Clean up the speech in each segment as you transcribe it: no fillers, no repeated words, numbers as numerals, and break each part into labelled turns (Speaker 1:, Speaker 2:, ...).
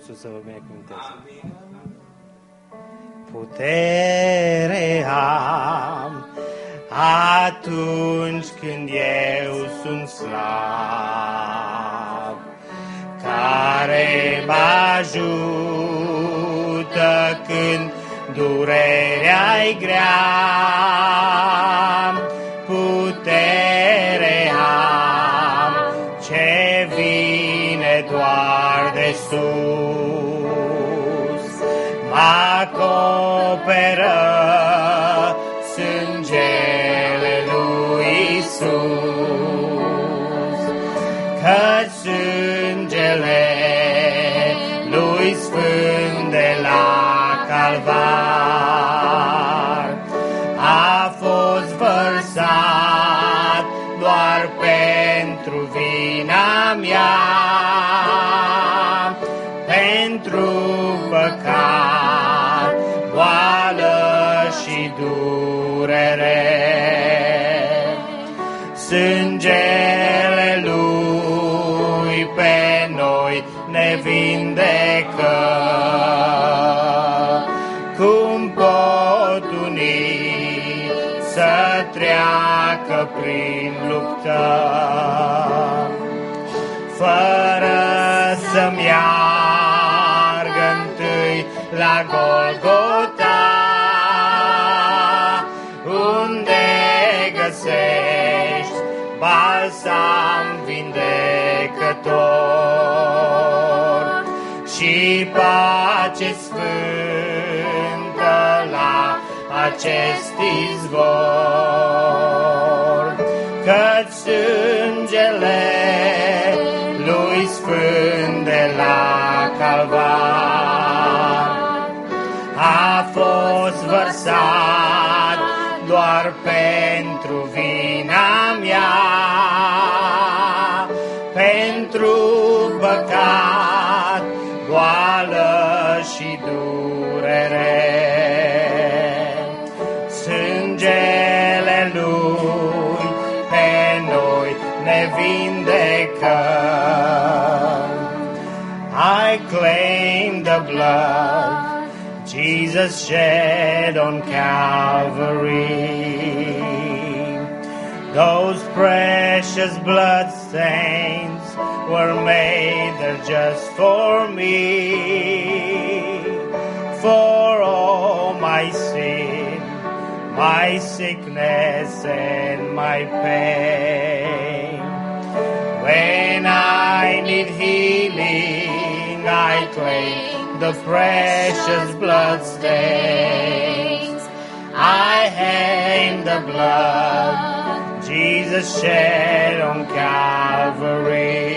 Speaker 1: Iisus să vă binecuvânteze. Putere am atunci când eu sunt slab, care mă ajută când durerea-i grea. Putere am ce vine doar de sus, mă acoperă sângele lui Iisus, că sângele lui sfânt de la Calvar a fost vărsat doar pentru vina mea, pentru păcat, boală și durere. Sângele lui pe noi ne vindecă. Cum pot unii să treacă prin luptă, fără să meargă întâi la Golgota, unde găsești balsam vindecător și pace sfântă la acest izvor, că sângele lui sfânt de la Calvar a fost vărsat doar pentru vina mea, pentru păcat, boală și durere. Sângele lui pe noi ne vindecă. I claim the blood Jesus shed on Calvary. Those precious blood stains were made there just for me, for all my sin, my sickness and my pain. When I need healing, I claim the precious blood stains. I hang the blood Jesus shed on Calvary.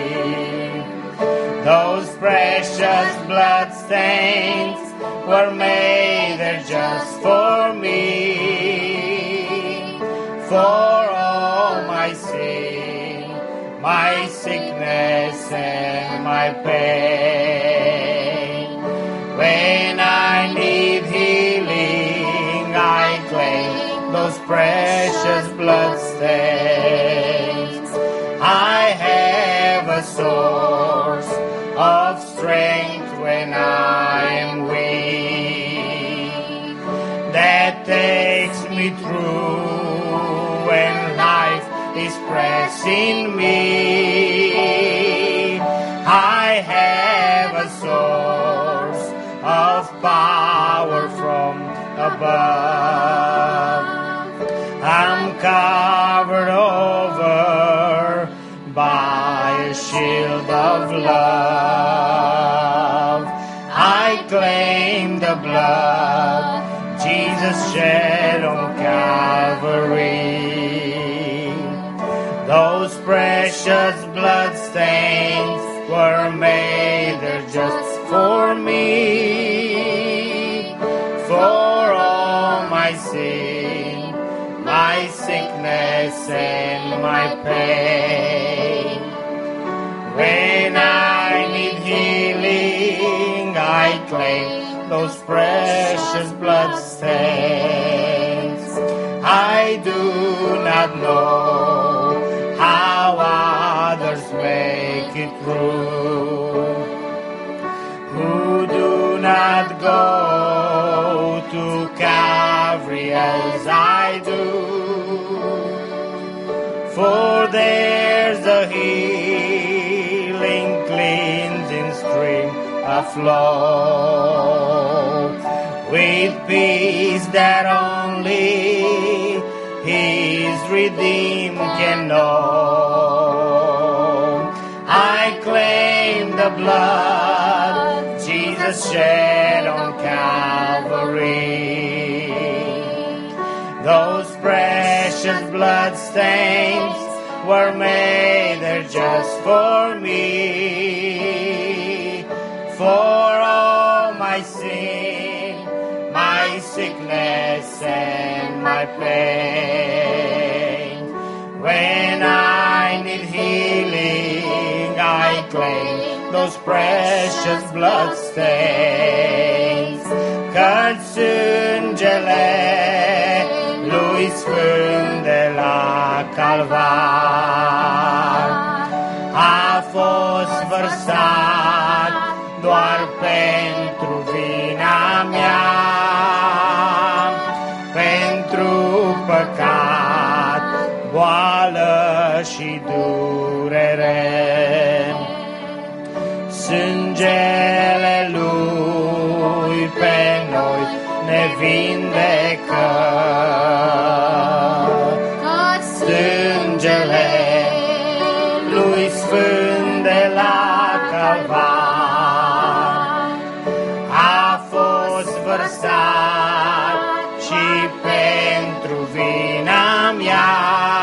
Speaker 1: Those precious blood stains were made there just for me, for all my sin, my sickness and my pain. When I need healing, I claim those precious blood stains. I have a source of strength when I am weak, that takes me through when life is pressing me. I have a source of power from above. I'm covered over by a shield of love. I claim the blood Jesus shed on Calvary. Those precious blood stains were made there just for me, for all my sin, my sickness and my pain. When I need healing, I claim those precious blood stains. I do not know how others make it through, to Calvary as I do. For there's a healing, cleansing stream aflow, with peace that only His redeemed can know. I claim the blood Jesus shed on Calvary. Those precious blood stains were made there just for me. For all my sin, my sickness and my pain. When I need healing, I claim those precious blood stains. Căci sângele lui Sfânt de la Calvar a fost vărsat doar pentru vina mea, pentru păcat, boală și durere. Sângele lui pe noi ne vindecă. Sângele lui Sfânt de la Calvar a fost vărsat și pentru vina mea,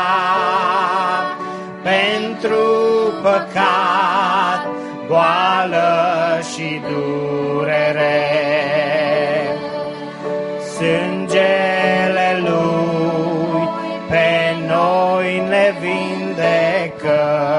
Speaker 1: pentru păcat, boală și durere. Sângele lui pe noi ne vindecă.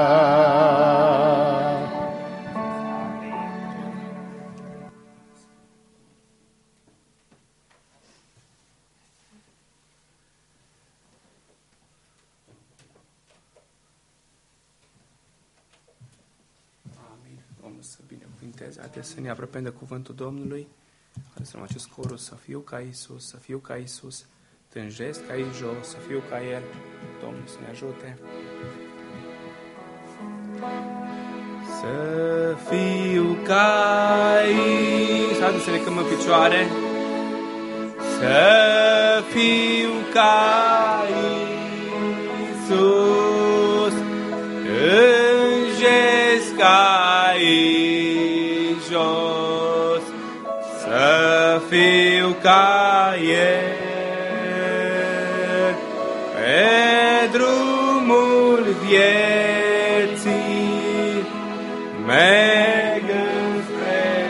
Speaker 2: Domnul să binecuvinteze. Haideți să ne apropiem de cuvântul Domnului. Haideți să luăm acest corul, să fiu ca Iisus, să fiu ca Iisus, tânjesc ca jos, să fiu ca El. Domnul să ne ajute. Să fiu ca Iisus. Haideți să ne căm în picioare. Să fiu ca Iisus, tânjesc ca jos, să fiu ca El, pe drumul vieții, merg înspre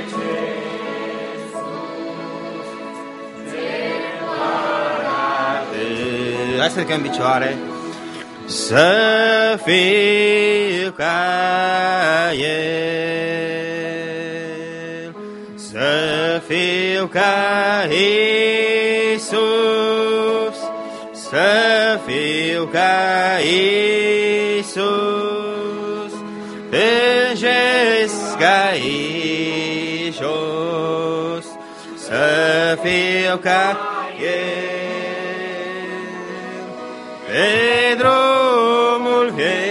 Speaker 2: Jesús, te arate.
Speaker 3: Hai să ridicăm în picioare. Să fiu ca El, să fiu ca Iisus, să fiu ca Iisus, tânjesc ca jos, să fiu ca El, pe drumul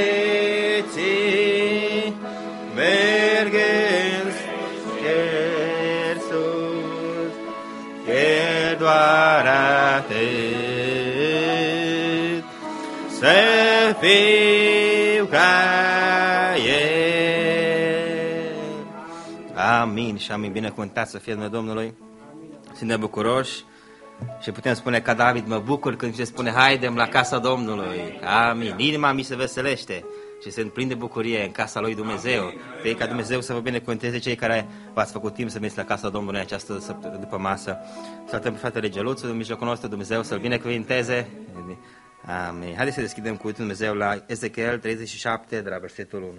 Speaker 3: vieții, mergând cer sus, e doar atât, să fiu ca El. Amin și amin. Binecuvântat să fie numele Domnului. Suntem bucuroși și putem spune ca David, mă bucur când se spune haidem la casa Domnului. Amin. Inima mi se veselește și se împlinde de bucurie în casa lui Dumnezeu. Fie ca Dumnezeu să vă binecuvânteze cei care v-ați făcut timp să mergeți la casa Domnului în această după masă. Saltăm pe fratele Geluțu în mijlocul nostru, Dumnezeu să-l binecuvânteze. Amin. Haideți să deschidem cuvântul Dumnezeu la Ezechiel 37 de la versetul 1.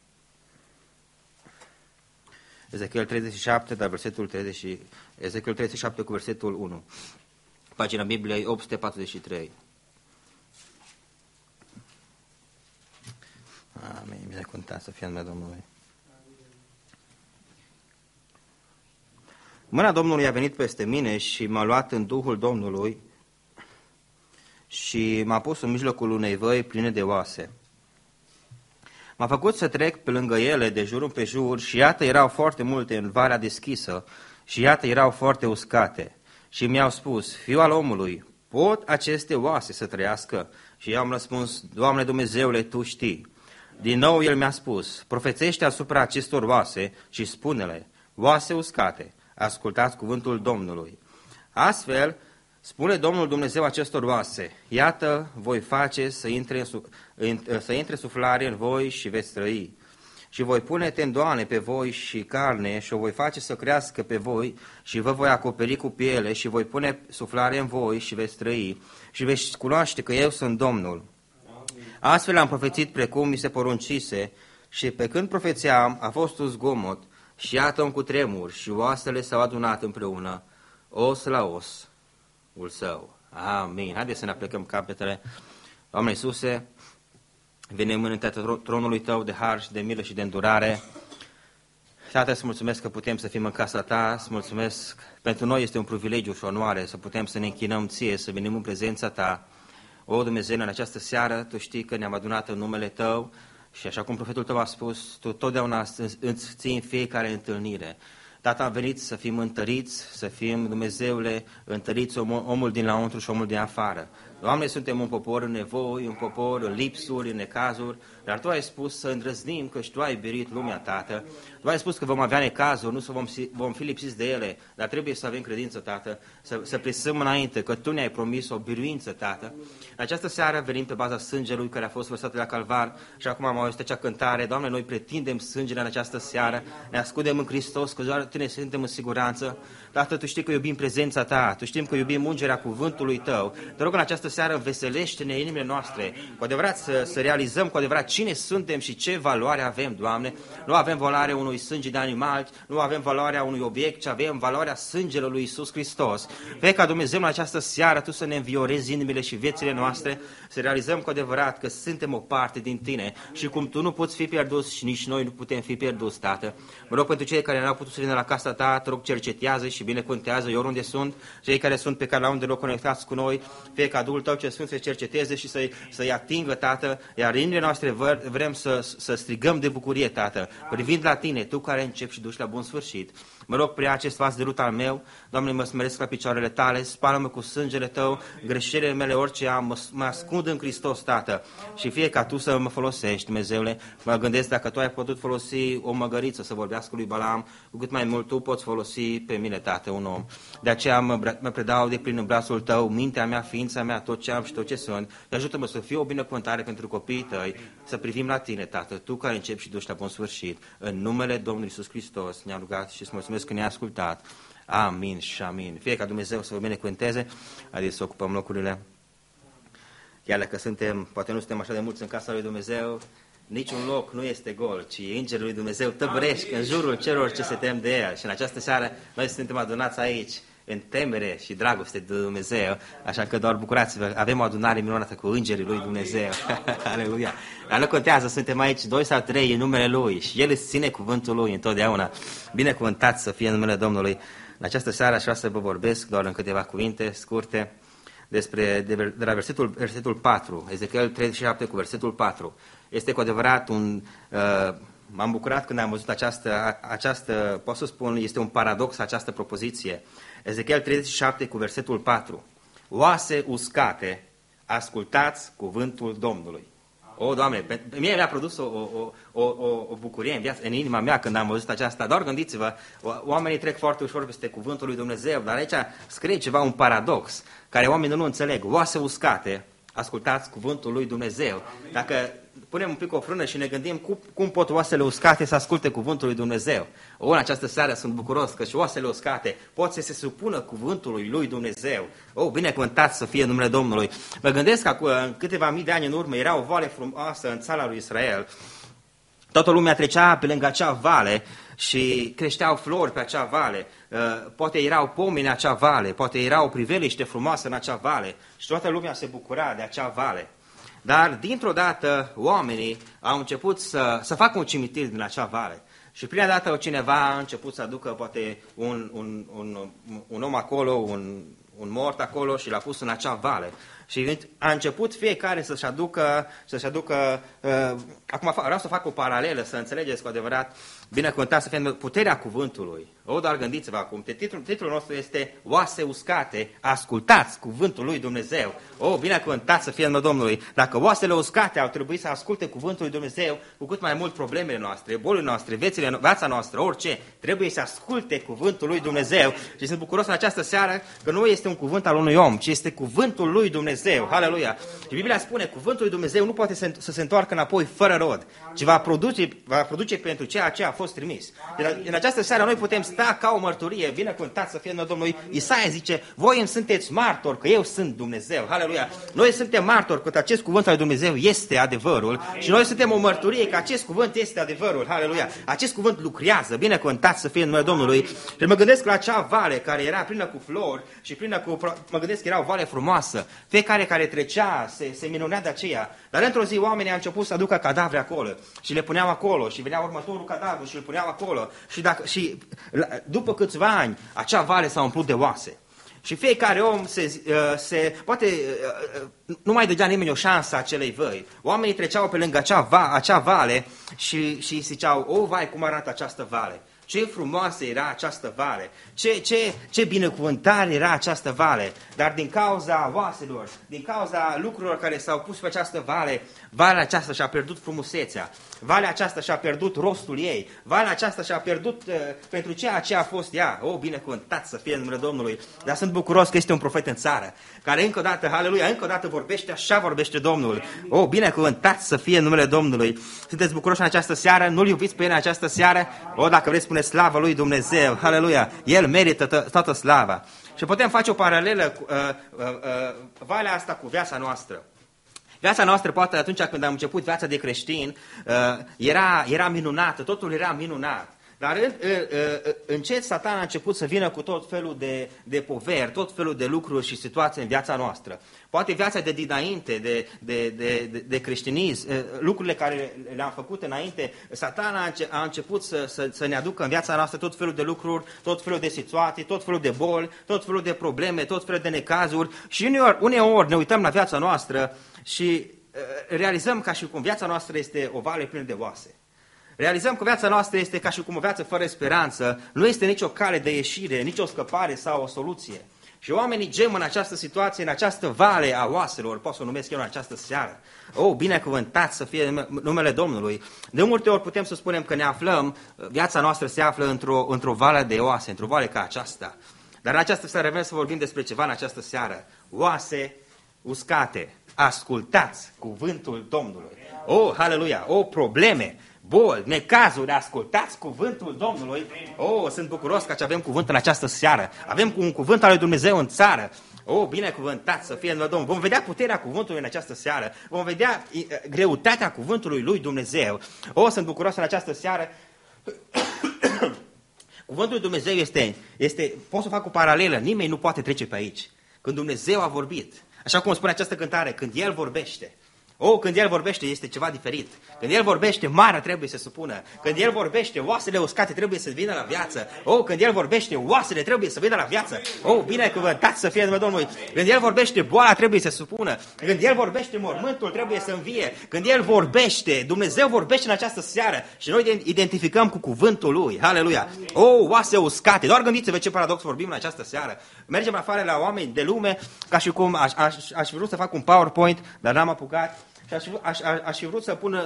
Speaker 3: Ezechiel 37 de la versetul 30, Ezechiel 37 cu versetul 1. Pagina Bibliei 843. Amin. Binecuvântat să fie numele Domnului. Mâna Domnului a venit peste mine și m-a luat în Duhul Domnului și m-a pus în mijlocul unei văi pline de oase. M-a făcut să trec pe lângă ele de jur împrejur și iată erau foarte multe în valea deschisă și iată erau foarte uscate. Și mi-au spus, Fiul al omului, pot aceste oase să trăiască? Și eu am răspuns, Doamne Dumnezeule, Tu știi. Din nou El mi-a spus, profețește asupra acestor oase și spune-le, oase uscate, ascultați cuvântul Domnului. Astfel, spune Domnul Dumnezeu acestor oase, iată, voi face să intre suflare în voi și veți trăi. Și voi pune tendoane pe voi și carne și o voi face să crească pe voi și vă voi acoperi cu piele și voi pune suflare în voi și veți trăi și veți cunoaște că eu sunt Domnul. Astfel am profețit precum mi se poruncise și pe când profețeam a fost un zgomot și iată un cutremur și oasele s-au adunat împreună, os la os. Său. Amin. Haideți să ne aplecăm capetele. Doamne Iisuse, venim înaintea tronului Tău de har și de milă și de îndurare. Tată, îți mulțumesc că putem să fim în casa Ta, îți mulțumesc. Pentru noi este un privilegiu și o onoare să putem să ne închinăm Ție, să venim în prezența Ta. O, Dumnezeu, în această seară, Tu știi că ne-am adunat în numele Tău și așa cum profetul Tău a spus, Tu totdeauna îți ții în fiecare întâlnire. Tată, am venit să fim întăriți, să fim, Dumnezeule, întăriți omul din lăuntru și omul din afară. Doamne, suntem un popor în nevoi, un popor în lipsuri, în necazuri, dar Tu ai spus să îndrăznim că și Tu ai biruit lumea, Tată. Tu ai spus că vom avea necazuri, nu vom fi lipsiți de ele, dar trebuie să avem credință, Tată, să presăm înainte, că Tu ne-ai promis o biruință, Tată. În această seară venim pe baza sângelui care a fost vărsat la Calvar și acum am auzit acea cântare. Doamne, noi pretindem sângele în această seară, ne ascundem în Hristos, că doar Tine suntem în siguranță. Tată, Tu știi că iubim prezența Ta, Tu știm că iubim ungerea cuvântului Tău. Te rog în această seară, înveselește-ne inimile noastre, cu adevărat să realizăm cu adevărat cine suntem și ce valoare avem, Doamne. Nu avem valoarea unui sânge de animal, nu avem valoarea unui obiect, ci avem valoarea sângelui lui Iisus Hristos. Fie ca Dumnezeu în această seară Tu să ne înviorezi inimile și viețile noastre, să realizăm cu adevărat că suntem o parte din Tine și cum Tu nu poți fi pierdut și nici noi nu putem fi pierduți, Tată. Mă rog pentru cei care n-au putut să vină la casa Ta, Te rog cercetează și binecuvântează oriunde sunt, cei care sunt pe care la unde loc conectați cu noi, fie ca Duhul Tău ce Sfânt să cerceteze și să-i atingă, Tată, iar inimile noastre vrem să strigăm de bucurie, Tată, privind la Tine, Tu care începi și duci la bun sfârșit. Mă rog, prea acest vas de lut al meu, Doamne, mă smeresc la picioarele Tale, spală-mă cu sângele Tău, greșelile mele orice am, mă ascund în Hristos, Tată, și fie ca Tu să mă folosești, Dumnezeule. Mă gândesc dacă Tu ai putut folosi o măgăriță să vorbească lui Balaam, cu cât mai mult Tu poți folosi pe mine, Tată, un om. De aceea mă predau de plin în brațul Tău, mintea mea, ființa mea, tot ce am și tot ce sunt, și ajută-mă să fiu o binecuvântare pentru copiii Tăi, să privim la Tine, Tată, Tu care începi și duci la bun sfârșit. În numele Domnului Iisus Hristos ne-am rugat și îți mulțumesc că ne-ai ascultat. Amin și amin. Fie ca Dumnezeu să vă binecuvânteze. Haideți să ocupăm locurile. Chiar dacă poate nu suntem așa de mulți în casa lui Dumnezeu, niciun loc nu este gol, ci îngerul lui Dumnezeu tăbăresc în jurul celor ce se tem de El. Și în această seară noi suntem adunați aici în temere și dragoste de Dumnezeu, așa că doar bucurați-vă, avem o adunare minunată cu îngerii lui Dumnezeu. Aleluia! Dar nu contează, suntem aici 2 sau 3 în numele Lui și El îți ține cuvântul Lui întotdeauna. Binecuvântat să fie în numele Domnului. În această seară aș vrea să vă vorbesc doar în câteva cuvinte scurte de la versetul 4, Ezechiel 37 cu versetul 4. Este cu adevărat m-am bucurat când am văzut această, pot să spun, este un paradox această propoziție. Ezechiel 37 cu versetul 4. Oase uscate, ascultați cuvântul Domnului. O, Doamne, mie mi-a produs o bucurie în inima mea când am văzut aceasta. Doar gândiți-vă, oamenii trec foarte ușor peste cuvântul lui Dumnezeu, dar aici scrie ceva, un paradox, care oamenii nu înțeleg. Oase uscate, ascultați cuvântul lui Dumnezeu. Dacă punem un pic o frână și ne gândim cum pot oasele uscate să asculte cuvântul lui Dumnezeu. În această seară sunt bucuros că și oasele uscate pot să se supună cuvântului lui Dumnezeu. Binecuvântat să fie numele Domnului. Mă gândesc că în câteva mii de ani în urmă era o vale frumoasă în țara lui Israel. Toată lumea trecea pe lângă acea vale și creșteau flori pe acea vale. Poate erau pomi în acea vale, poate era o priveliște frumoasă în acea vale și toată lumea se bucura de acea vale. Dar, dintr-o dată, oamenii au început să facă un cimitir din acea vale. Și prima dată cineva a început să aducă poate un om acolo, un mort acolo și l-a pus în acea vale. Și a început fiecare să-și aducă acum vreau să fac o paralelă, să înțelegeți cu adevărat, binecuvântat să fie puterea cuvântului. Doar gândiți-vă acum, titlul nostru este Oase uscate, ascultați cuvântul lui Dumnezeu. Binecuvântat să fie numele Domnului. Dacă oasele uscate au trebuit să asculte cuvântul lui Dumnezeu, cu cât mai mult problemele noastre, bolile noastre, viața noastră, orice, trebuie să asculte cuvântul lui Dumnezeu. Și sunt bucuros în această seară că nu este un cuvânt al unui om, ci este cuvântul lui Dumnezeu. Haleluia! Și Biblia spune, cuvântul lui Dumnezeu nu poate să se întoarcă înapoi fără rod, ci va produce pentru ceea ce a fost trimis. În această seară noi putem sta ca o mărturie, binecuvântat să fie numele Domnului. Isaia zice, voi îmi sunteți martori că eu sunt Dumnezeu. Haleluia! Noi suntem martori că acest cuvânt al lui Dumnezeu este adevărul și noi suntem o mărturie că acest cuvânt este adevărul. Haleluia! Acest cuvânt lucrează, binecuvântat să fie numele Domnului. Și mă gândesc la acea vale care era plină cu flori și mă gândesc că era o vale frumoasă. Fiecare care trecea se minunea de aceea. Dar într-o zi oamenii au început să aducă cadavre acolo și le puneau acolo și venea următorul cadavru și îl puneau acolo. Și după câțiva ani, acea vale s-a umplut de oase. Și fiecare om nu mai dădea nimeni o șansă acelei văi. Oamenii treceau pe lângă acea vale și ziceau, vai, cum arată această vale. Ce frumoasă era această vale, ce binecuvântare era această vale, dar din cauza oaselor, din cauza lucrurilor care s-au pus pe această vale, valea aceasta și-a pierdut frumusețea, valea aceasta și-a pierdut rostul ei, valea aceasta și-a pierdut pentru ceea ce a fost ea. Binecuvântat să fie numele Domnului, dar sunt bucuros că este un profet în țară, care încă o dată, haleluia, încă o dată vorbește, așa vorbește Domnul. Binecuvântat să fie numele Domnului. Sunteți bucuroși în această seară? Nu-L iubiți pe El în această seară? Dacă vreți, spune slavă lui Dumnezeu, haleluia, El merită toată slava. Și putem face o paralelă cu valea asta cu viața noastră. Viața noastră, poate atunci când am început viața de creștin, era minunată, totul era minunat. Dar încet Satan a început să vină cu tot felul de poveri, tot felul de lucruri și situații în viața noastră. Poate viața de dinainte, de creștinism, lucrurile care le-am făcut înainte, Satan a început să ne aducă în viața noastră tot felul de lucruri, tot felul de situații, tot felul de boli, tot felul de probleme, tot felul de necazuri. Și uneori ne uităm la viața noastră și realizăm ca și cum viața noastră este o vale plină de oase. Realizăm că viața noastră este ca și cum o viață fără speranță, nu este nicio cale de ieșire, nicio scăpare sau o soluție. Și oamenii gem în această situație, în această vale a oaselor, pot să o numesc eu în această seară. Binecuvântat să fie numele Domnului. De multe ori putem să spunem că ne aflăm, viața noastră se află într-o vale de oase, într-o vale ca aceasta. Dar în această seară vrem să vorbim despre ceva în această seară. Oase uscate, ascultați cuvântul Domnului. Haleluia, probleme, boli, necazuri, ascultați cuvântul Domnului. Sunt bucuros că avem cuvânt în această seară. Avem un cuvânt al lui Dumnezeu în țară. Binecuvântat să fie numele Domnului. Vom vedea puterea cuvântului în această seară. Vom vedea greutatea cuvântului lui Dumnezeu. Sunt bucuros în această seară. Cuvântul lui Dumnezeu este, pot să fac o paralelă, nimeni nu poate trece pe aici. Când Dumnezeu a vorbit, așa cum spune această cântare, când El vorbește, când El vorbește este ceva diferit. Când El vorbește, marea trebuie să se supună. Când El vorbește, oasele uscate trebuie să vină la viață. Când El vorbește, oasele trebuie să vină la viață. Binecuvântat să fie numele Domnului. Când El vorbește, boala trebuie să se supună. Când El vorbește, mormântul trebuie să învie. Când El vorbește, Dumnezeu vorbește în această seară și noi identificăm cu cuvântul Lui. Haleluia! Oase uscate. Doar gândiți-vă ce paradox vorbim în această seară. Mergem afară la oameni de lume, ca și cum aș fi vrut să fac un PowerPoint, dar n-am apucat. Și aș fi vrut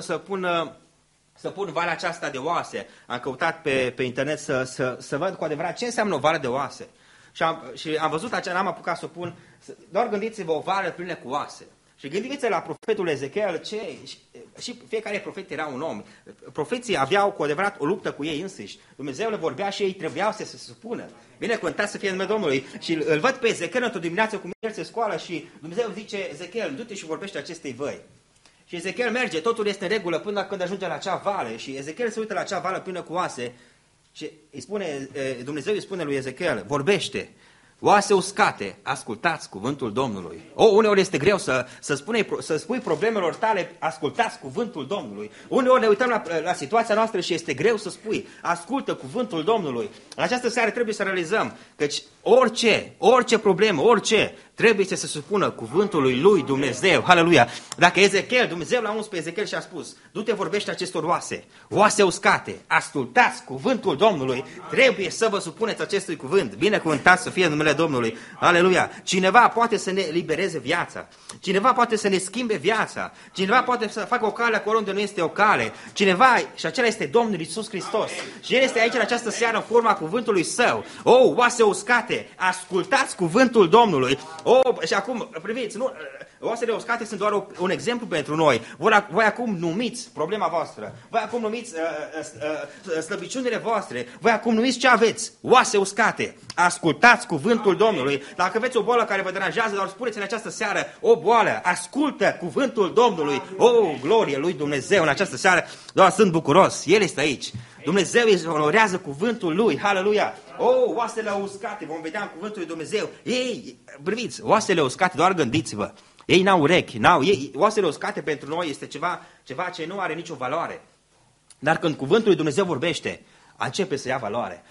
Speaker 3: să pun valea aceasta de oase. Am căutat pe internet să văd cu adevărat ce înseamnă o vale de oase. Și am văzut aceea, n-am apucat să o pun. Doar gândiți-vă o vale plină cu oase. Și gândiți-vă la profetul Ezechiel, și fiecare profet era un om. Profeții aveau cu adevărat o luptă cu ei înșiși. Dumnezeu le vorbea și ei trebuiau să se supună. Binecuvântat să fie numele Domnului. Și îl văd pe Ezechiel într-o dimineață cum el se scoală și Dumnezeu zice, Ezechiel, du-te și vorbește acestei văi. Și Ezechiel merge, totul este în regulă până când ajunge la acea vale și Ezechiel se uită la acea vale plină cu oase și Dumnezeu îi spune lui Ezechiel, vorbește. Oase uscate, ascultați cuvântul Domnului. Uneori este greu să spui problemelor tale, ascultați cuvântul Domnului. Uneori ne uităm la situația noastră și este greu să spui, ascultă cuvântul Domnului. În această seară trebuie să realizăm că orice problemă, orice, trebuie să se supună cuvântului lui Dumnezeu. Haleluia! Dacă Dumnezeu l-a uns pe Ezechiel și a spus, du-te vorbește acestor oase uscate, ascultați cuvântul Domnului, trebuie să vă supuneți acestui cuvânt. Binecuvântat să fie numele Domnului. Aleluia! Cineva poate să ne libereze viața. Cineva poate să ne schimbe viața. Cineva poate să facă o cale acolo unde nu este o cale. Cineva, și acela este Domnul Iisus Hristos. Și El este aici în această seară în forma cuvântului Său. Oase uscate, ascultați cuvântul Domnului. Și acum, priviți, oasele uscate sunt doar un exemplu pentru noi. Voi acum numiți problema voastră. Voi acum numiți slăbiciunile voastre. Voi acum numiți ce aveți. Oase uscate. Ascultați cuvântul Domnului. Dacă aveți o boală care vă deranjează, doar spuneți în această seară o boală. Ascultă cuvântul Domnului. Glorie lui Dumnezeu în această seară. Doar sunt bucuros. El este aici. Dumnezeu îi onorează cuvântul Lui. Haleluia! Oasele uscate. Vom vedea în cuvântul lui Dumnezeu. Priviți, oasele uscate, doar gândiți-vă. Ei n-au urechi, oasele uscate pentru noi este ceva ce nu are nicio valoare. Dar când cuvântul lui Dumnezeu vorbește, începe să ia valoare.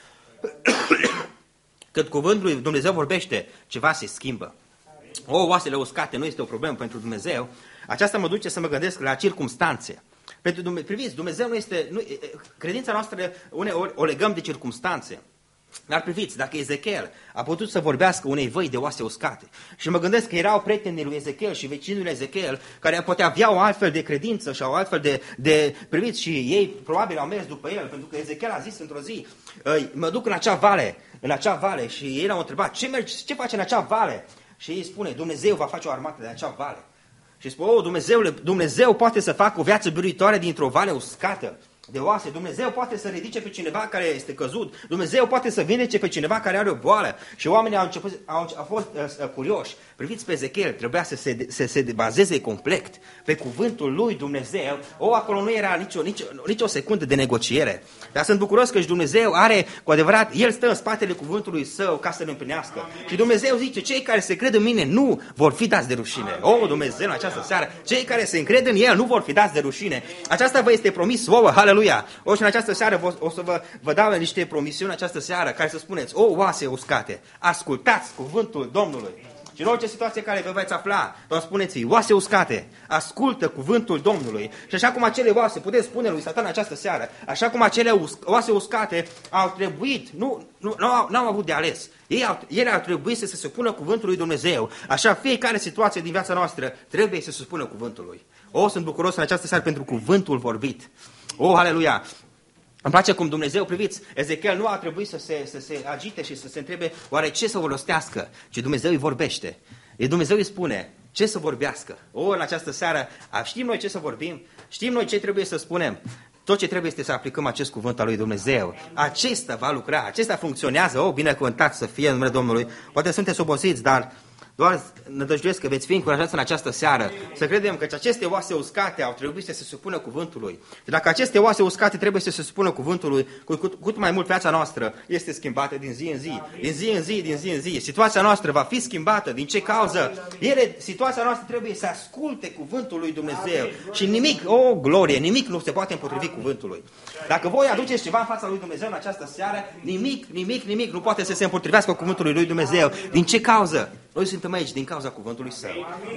Speaker 3: Când cuvântul lui Dumnezeu vorbește, ceva se schimbă. Oasele uscate nu este o problemă pentru Dumnezeu. Aceasta mă duce să mă gândesc la circumstanțe. Priviți, Dumnezeu nu este... credința noastră uneori o legăm de circumstanțe. Dar priviți, dacă Ezechiel a putut să vorbească unei văi de oase uscate și mă gândesc că erau prietenii lui Ezechiel și vecinii lui Ezechiel care poate aveau o altfel de credință și o altfel de priviți și ei probabil au mers după el, pentru că Ezechiel a zis într-o zi, mă duc în acea vale și ei l-au întrebat, ce faci în acea vale? Și ei spune, Dumnezeu va face o armată de acea vale. Și spune, Dumnezeu poate să facă o viață biruitoare dintr-o vale uscată de oase. Dumnezeu poate să ridice pe cineva care este căzut. Dumnezeu poate să vindece pe cineva care are o boală. Și oamenii au fost curioși. Priviți pe Ezechiel, trebuia să se bazeze complet pe cuvântul lui Dumnezeu. Acolo nu era nicio secundă de negociere. Dar sunt bucuros că și Dumnezeu are, cu adevărat, El stă în spatele cuvântului Său ca să ne împlinească. Și Dumnezeu zice, cei care se cred în mine nu vor fi dați de rușine. Dumnezeu, în această seară, cei care se încred în El nu vor fi dați de rușine. Aceasta vă este promis vouă, haleluia! Și în această seară o să vă dau niște promisiuni această seară, care să spuneți, oase uscate, ascultați cuvântul Domnului. Și în orice situație care vă veți afla, doar spuneți-i, oase uscate, ascultă cuvântul Domnului. Și așa cum acele oase, puteți spune lui Satan această seară, așa cum acele oase uscate au trebuit, n-au avut de ales. Ele au trebuit să se supună cuvântului Dumnezeu. Așa fiecare situație din viața noastră trebuie să se supună cuvântului. Sunt bucuros în această seară pentru cuvântul vorbit. Aleluia! Îmi place cum Dumnezeu, priviți, Ezechiel nu a trebuit să se agite și să se întrebe oare ce să rostească, ci Dumnezeu îi vorbește. Dumnezeu îi spune ce să vorbească. În această seară știm noi ce să vorbim, știm noi ce trebuie să spunem. Tot ce trebuie este să aplicăm acest cuvânt al lui Dumnezeu. Acesta va lucra, acesta funcționează. Binecuvântat să fie în numele Domnului. Poate sunteți obosiți, dar doar nădăjduiesc că veți fi încurajați în această seară să credem că aceste oase uscate au trebuit să se supună cuvântului. Și dacă aceste oase uscate trebuie să se supună cuvântului, cu mai mult viața noastră este schimbată din zi în zi. Din zi în zi. Situația noastră va fi schimbată. Din ce cauză? Situația noastră trebuie să asculte cuvântul lui Dumnezeu. Și nimic, glorie, nimic nu se poate împotrivi cuvântului. Dacă voi aduceți ceva în fața lui Dumnezeu în această seară, nimic nu poate să se împotrivească cuvântului lui Dumnezeu. Din ce cauză? Noi suntem aici din cauza cuvântului Său.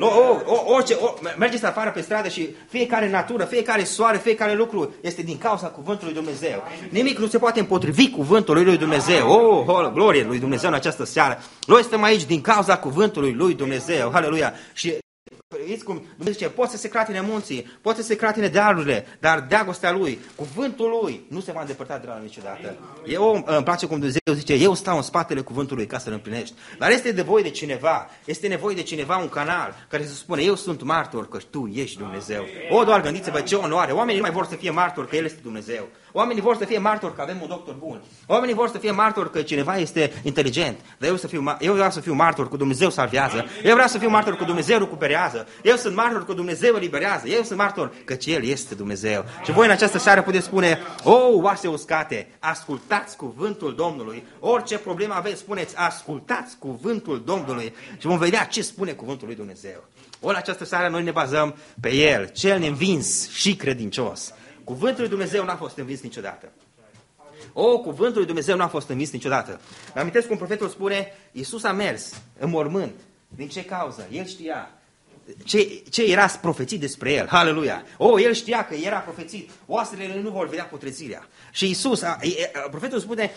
Speaker 3: Mergeți afară pe stradă și fiecare natură, fiecare soare, fiecare lucru este din cauza cuvântului Dumnezeu. Nimic nu se poate împotrivi cuvântului lui Dumnezeu. Glorie lui Dumnezeu în această seară. Noi suntem aici din cauza cuvântului lui Dumnezeu. Haleluia! Și vedeți cum Dumnezeu zice, poate să se clatine munții, poate să se clatine dealurile, dar dragostea Lui, cuvântul Lui, nu se va îndepărta de la noi niciodată. Îmi place cum Dumnezeu zice, eu stau în spatele cuvântului ca să-l împlinești. Dar este nevoie de cineva, un canal, care să spune, eu sunt martor că Tu ești Dumnezeu. Doar gândiți-vă ce onoare. Oamenii nu mai vor să fie martori că El este Dumnezeu. Oamenii vor să fie martori că avem un doctor bun. Oamenii vor să fie martori că cineva este inteligent. Dar eu vreau să fiu martor că Dumnezeu salvează. Eu vreau să fiu martor că Dumnezeu recuperează. Eu sunt martor că Dumnezeu eliberează. Eu sunt martor că El este Dumnezeu. Și voi în această seară puteți spune, oase uscate, ascultați cuvântul Domnului. Orice problemă aveți, spuneți, ascultați cuvântul Domnului. Și vom vedea ce spune cuvântul lui Dumnezeu. Ori această seară noi ne bazăm pe El, cel neînvins și credincios. Cuvântul lui Dumnezeu n-a fost învins niciodată. Cuvântul lui Dumnezeu n-a fost învins niciodată. Îmi amintesc cum profetul spune, Iisus a mers în mormânt. Din ce cauză? El știa ce era profețit despre el. Halleluia! El știa că era profețit. Oasele nu vor vedea putrezirea. Și Iisus, profetul spune,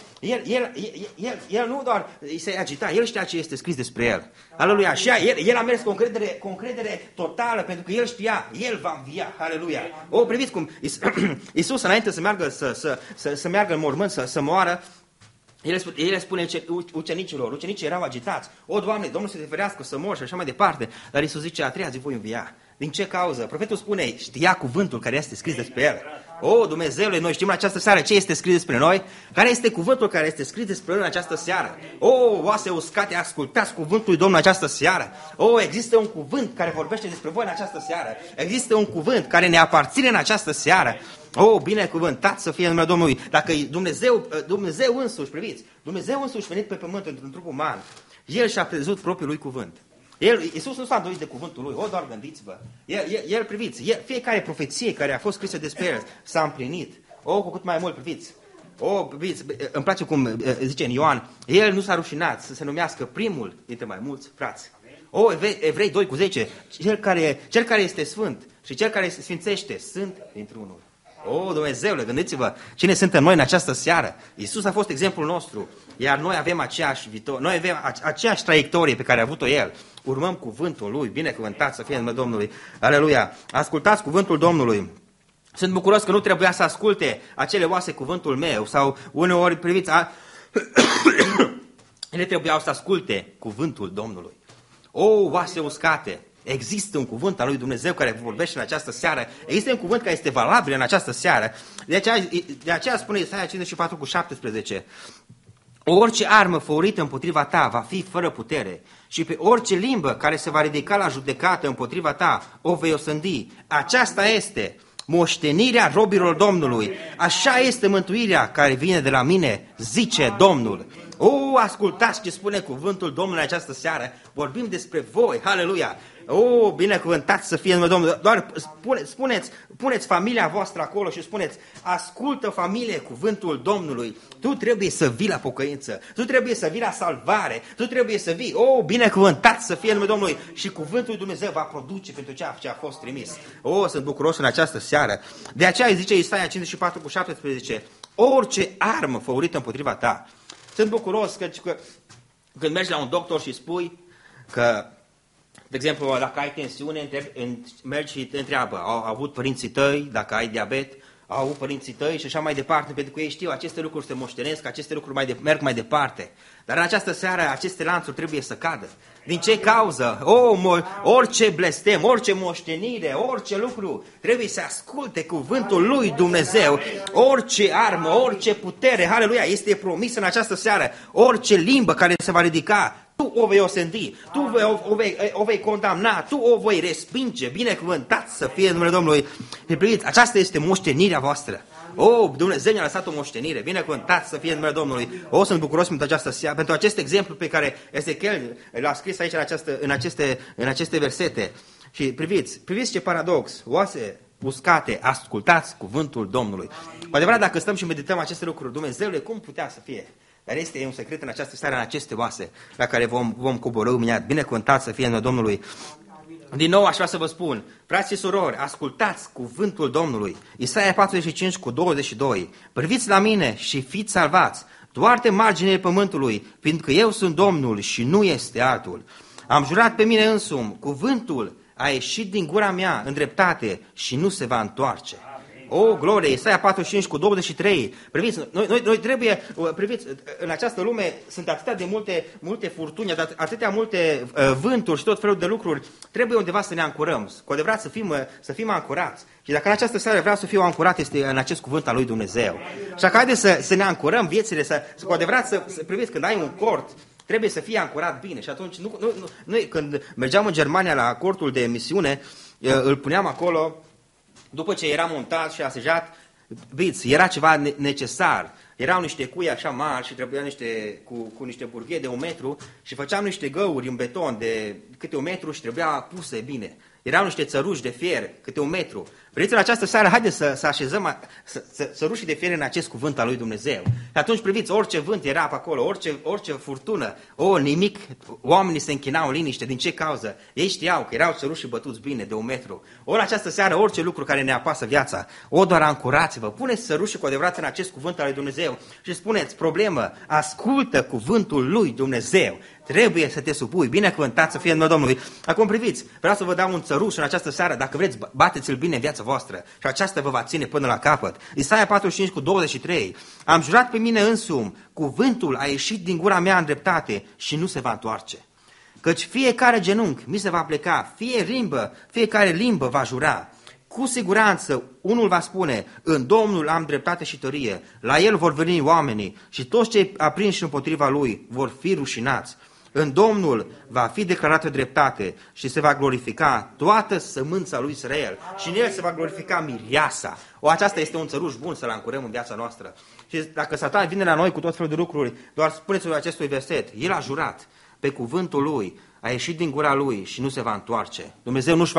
Speaker 3: el nu doar se agita, el știa ce este scris despre el. Halleluia! Și el a mers cu o încredere totală, pentru că el știa, el va învia. Halleluia! Priviți cum Iisus înainte să meargă să meargă în mormânt, să moară, el spune ucenicilor, ucenicii erau agitați. Doamne, Domnul să te ferească să mor și așa mai departe. Dar Iisus zice, a treia zi voi învia. Din ce cauză? Profetul spune, știa cuvântul care este scris despre el. Dumnezeule, noi știm în această seară ce este scris despre noi. Care este cuvântul care este scris despre noi în această seară? Oase uscate, ascultați cuvântul lui Domnul în această seară. Există un cuvânt care vorbește despre voi în această seară. Există un cuvânt care ne aparține în această seară. Binecuvântat să fie numele Domnului. Dacă Dumnezeu însuși, priviți, Dumnezeu însuși venit pe pământ într-un trup uman, El și-a prezut propriul lui cuvânt. Iisus nu s-a îndoit de cuvântul lui, doar gândiți-vă. Priviți, fiecare profeție care a fost scrisă despre El s-a împlinit. Cu cât mai mult, priviți. Priviți, îmi place cum zice în Ioan, El nu s-a rușinat să se numească primul dintre mai mulți frați. Evrei 2:10, cel care este sfânt și cel care se sfințește sunt dintr-unul. Dumnezeule, gândiți-vă cine suntem noi în această seară. Iisus a fost exemplul nostru, iar noi avem aceeași viitor, noi avem aceeași traiectorie pe care a avut-o El. Urmăm cuvântul Lui, binecuvântat să fie numele Domnului. Aleluia! Ascultați cuvântul Domnului. Sunt bucuros că nu trebuia să asculte acele oase cuvântul meu, sau uneori, priviți, ele trebuiau să asculte cuvântul Domnului. Oase uscate! Există un cuvânt al lui Dumnezeu care vorbește în această seară. Există un cuvânt care este valabil în această seară. De aceea spune Isaia 54:17. Orice armă făurită împotriva ta va fi fără putere și pe orice limbă care se va ridica la judecată împotriva ta o vei osândi. Aceasta este moștenirea robilor Domnului. Așa este mântuirea care vine de la mine, zice Domnul. Ascultați ce spune cuvântul Domnului în această seară. Vorbim despre voi. Haleluia! Binecuvântați să fie numele Domnului. Doar puneți familia voastră acolo și spuneți, ascultă familie cuvântul Domnului. Tu trebuie să vii la pocăință. Tu trebuie să vii la salvare. Tu trebuie să vii. Binecuvântați să fie numele Domnului. Și cuvântul lui Dumnezeu va produce pentru ceea ce a fost trimis. Sunt bucuros în această seară. De aceea îi zice Isaia 54:17, orice armă făurită împotriva ta. Sunt bucuros că când mergi la un doctor și spui că, de exemplu, dacă ai tensiune, mergi și te întreabă, au avut părinții tăi, dacă ai diabet, au avut părinții tăi și așa mai departe, pentru că ei știu, aceste lucruri se moștenesc, aceste lucruri merg mai departe. Dar în această seară, aceste lanțuri trebuie să cadă. Din ce cauză? Orice blestem, orice moștenire, orice lucru, trebuie să asculte cuvântul lui Dumnezeu. Orice armă, orice putere, haleluia, este promis în această seară. Orice limbă care se va ridica, tu o vei osândi, tu o vei condamna, tu o vei respinge. Binecuvântat să fie numele Domnului. Priviți, aceasta este moștenirea voastră. Dumnezeu ne-a lăsat o moștenire. Binecuvântat să fie numele Domnului. Sunt bucuros pentru acest exemplu pe care Ezechiel l-a scris aici în aceste versete. Și priviți ce paradox. Oase uscate, ascultați cuvântul Domnului. Cu adevărat, dacă stăm și medităm aceste lucruri, Dumnezeule, cum putea să fie? Dar este un secret în această seară, în aceste oase, la care vom coborî imediat. Binecuvântat să fie numele Domnului. Din nou aș vrea să vă spun, frați și surori, ascultați cuvântul Domnului. Isaia 45:22. Priviți la mine și fiți salvați, toate marginile pământului, fiindcă eu sunt Domnul și nu este altul. Am jurat pe mine însumi, cuvântul a ieșit din gura mea în dreptate și nu se va întoarce. O, glorie, Isaia 45 cu 23. Priviți, noi trebuie, priviți, în această lume sunt atâtea de multe furtuni, atâtea multe vânturi și tot felul de lucruri. Trebuie undeva să ne ancorăm, cu adevărat să fim ancorați. Și dacă în această seară vreau să fiu ancorat, este în acest cuvânt al lui Dumnezeu. Și dacă haideți să ne ancorăm viețile, cu adevărat să priviți, când ai un cort, trebuie să fie ancorat bine. Și atunci, noi când mergeam în Germania la cortul de misiune, îl puneam acolo. După ce era montat și asejat, era ceva necesar. Erau niște cui așa mari și trebuia cu niște burghie de 1 metru și făceam niște găuri în beton de câte 1 metru și trebuia puse bine. Erau niște țăruși de fier, câte 1 metru. Vreți în această seară, haideți să așezăm țărușii de fier în acest cuvânt al lui Dumnezeu. Și atunci priviți, orice vânt era pe acolo, orice furtună, nimic, oamenii se închinau în liniște. Din ce cauză? Ei știau că erau țărușii bătuți bine de 1 metru. În această seară, orice lucru care ne apasă viața, doar ancorați-vă, puneți țărușii cu adevărat în acest cuvânt al lui Dumnezeu și spuneți, problemă, ascultă cuvântul lui Dumnezeu. Trebuie să te supui, binecuvântat să fie numele Domnului. Acum priviți, vreau să vă dau un țăruș în această seară, dacă vreți, bateți-l bine în viața voastră și aceasta vă va ține până la capăt. Isaia 45 cu 23. Am jurat pe mine însumi, cuvântul a ieșit din gura mea în dreptate și nu se va întoarce. Căci fiecare genunchi mi se va pleca, fiecare limbă va jura. Cu siguranță unul va spune, în Domnul am dreptate și tărie, la el vor veni oamenii și toți cei aprinși împotriva lui vor fi rușinați. În Domnul va fi declarată dreptate și se va glorifica toată sămânța lui Israel și în el se va glorifica mireasa. Aceasta este un țăruș bun să-l ancorăm în viața noastră. Și dacă Satan vine la noi cu tot felul de lucruri, doar spuneți-vă acestui verset, el a jurat pe cuvântul lui, a ieșit din gura lui și nu se va întoarce. Dumnezeu nu-și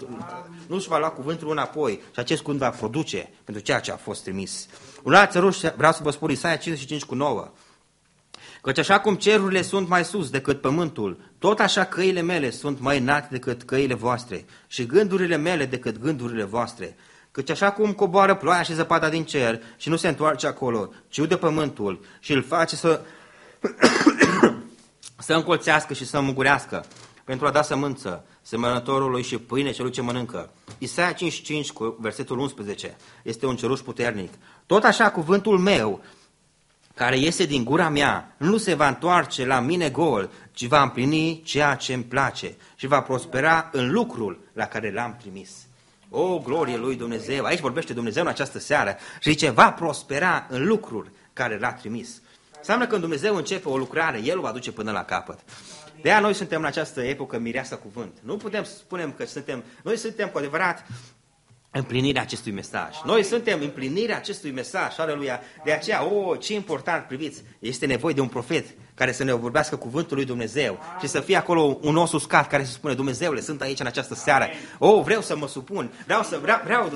Speaker 3: va lua cuvântul înapoi și acest cuvânt va produce pentru ceea ce a fost trimis. Un alt țăruș, vreau să vă spun, Isaia 55 cu 9. Căci așa cum cerurile sunt mai sus decât pământul, tot așa căile mele sunt mai înalte decât căile voastre și gândurile mele decât gândurile voastre. Căci așa cum coboară ploaia și zăpada din cer și nu se întoarce acolo, ci ude pământul și îl face să încolțească și să înmugurească pentru a da sămânță semănătorului și pâine celui ce mănâncă. Isaia 55 cu versetul 11 este un ceruș puternic. Tot așa cuvântul meu care iese din gura mea, nu se va întoarce la mine gol, ci va împlini ceea ce îmi place și va prospera în lucrul la care l-am trimis. O, glorie lui Dumnezeu! Aici vorbește Dumnezeu în această seară și zice, va prospera în lucrul care l-a trimis. Înseamnă că când Dumnezeu începe o lucrare, El o va duce până la capăt. De aia noi suntem în această epocă mireasa cuvânt. Nu putem să spunem că noi suntem cu adevărat împlinirea acestui mesaj. Noi suntem împlinirea acestui mesaj, aleluia. De aceea, ce important, priviți, este nevoie de un profet care să ne vorbească cuvântul lui Dumnezeu și să fie acolo un os uscat care să spune, Dumnezeule, sunt aici în această seară. Vreau să mă supun, vreau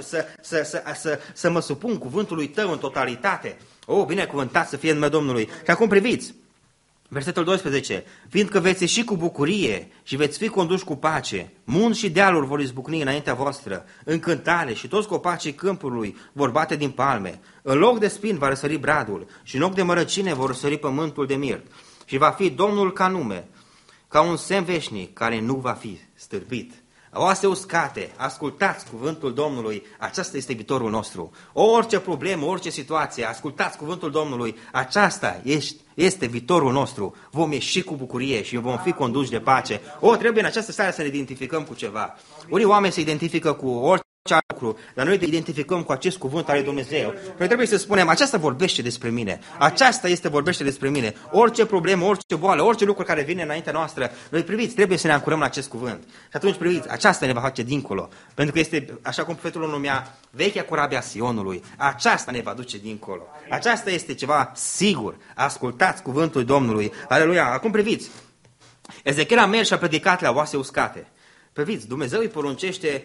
Speaker 3: să mă supun cuvântului tău în totalitate. Binecuvântat să fie numele Domnului. Și acum priviți, versetul 12, fiindcă veți ieși cu bucurie și veți fi conduși cu pace, munți și dealuri vor izbucni înaintea voastră, în cântare și toți copacii câmpului vor bate din palme. În loc de spin va răsări bradul și în loc de mărăcine vor răsări pământul de mirt. Și va fi Domnul ca nume, ca un semn veșnic care nu va fi stârpit. Oase uscate, ascultați cuvântul Domnului, acesta este viitorul nostru. Orice problemă, orice situație, ascultați cuvântul Domnului, aceasta este viitorul nostru. Vom ieși cu bucurie și vom fi conduși de pace. Trebuie în această seară să ne identificăm cu ceva. Unii oameni se identifică cu orice lucru, dar noi ne identificăm cu acest cuvânt al lui Dumnezeu. Noi trebuie să spunem, aceasta vorbește despre mine. Vorbește despre mine. Orice problemă, orice boală, orice lucru care vine înaintea noastră, noi priviți, trebuie să ne ancorăm la acest cuvânt. Și atunci priviți, aceasta ne va face dincolo. Pentru că este, așa cum profetul îl numea, vechea corabie a Sionului. Aceasta ne va duce dincolo. Aceasta este ceva sigur. Ascultați cuvântul Domnului. Aleluia. Acum priviți, Ezechiel a mers și a predicat la oase uscate. Priviți, Dumnezeu îi poruncește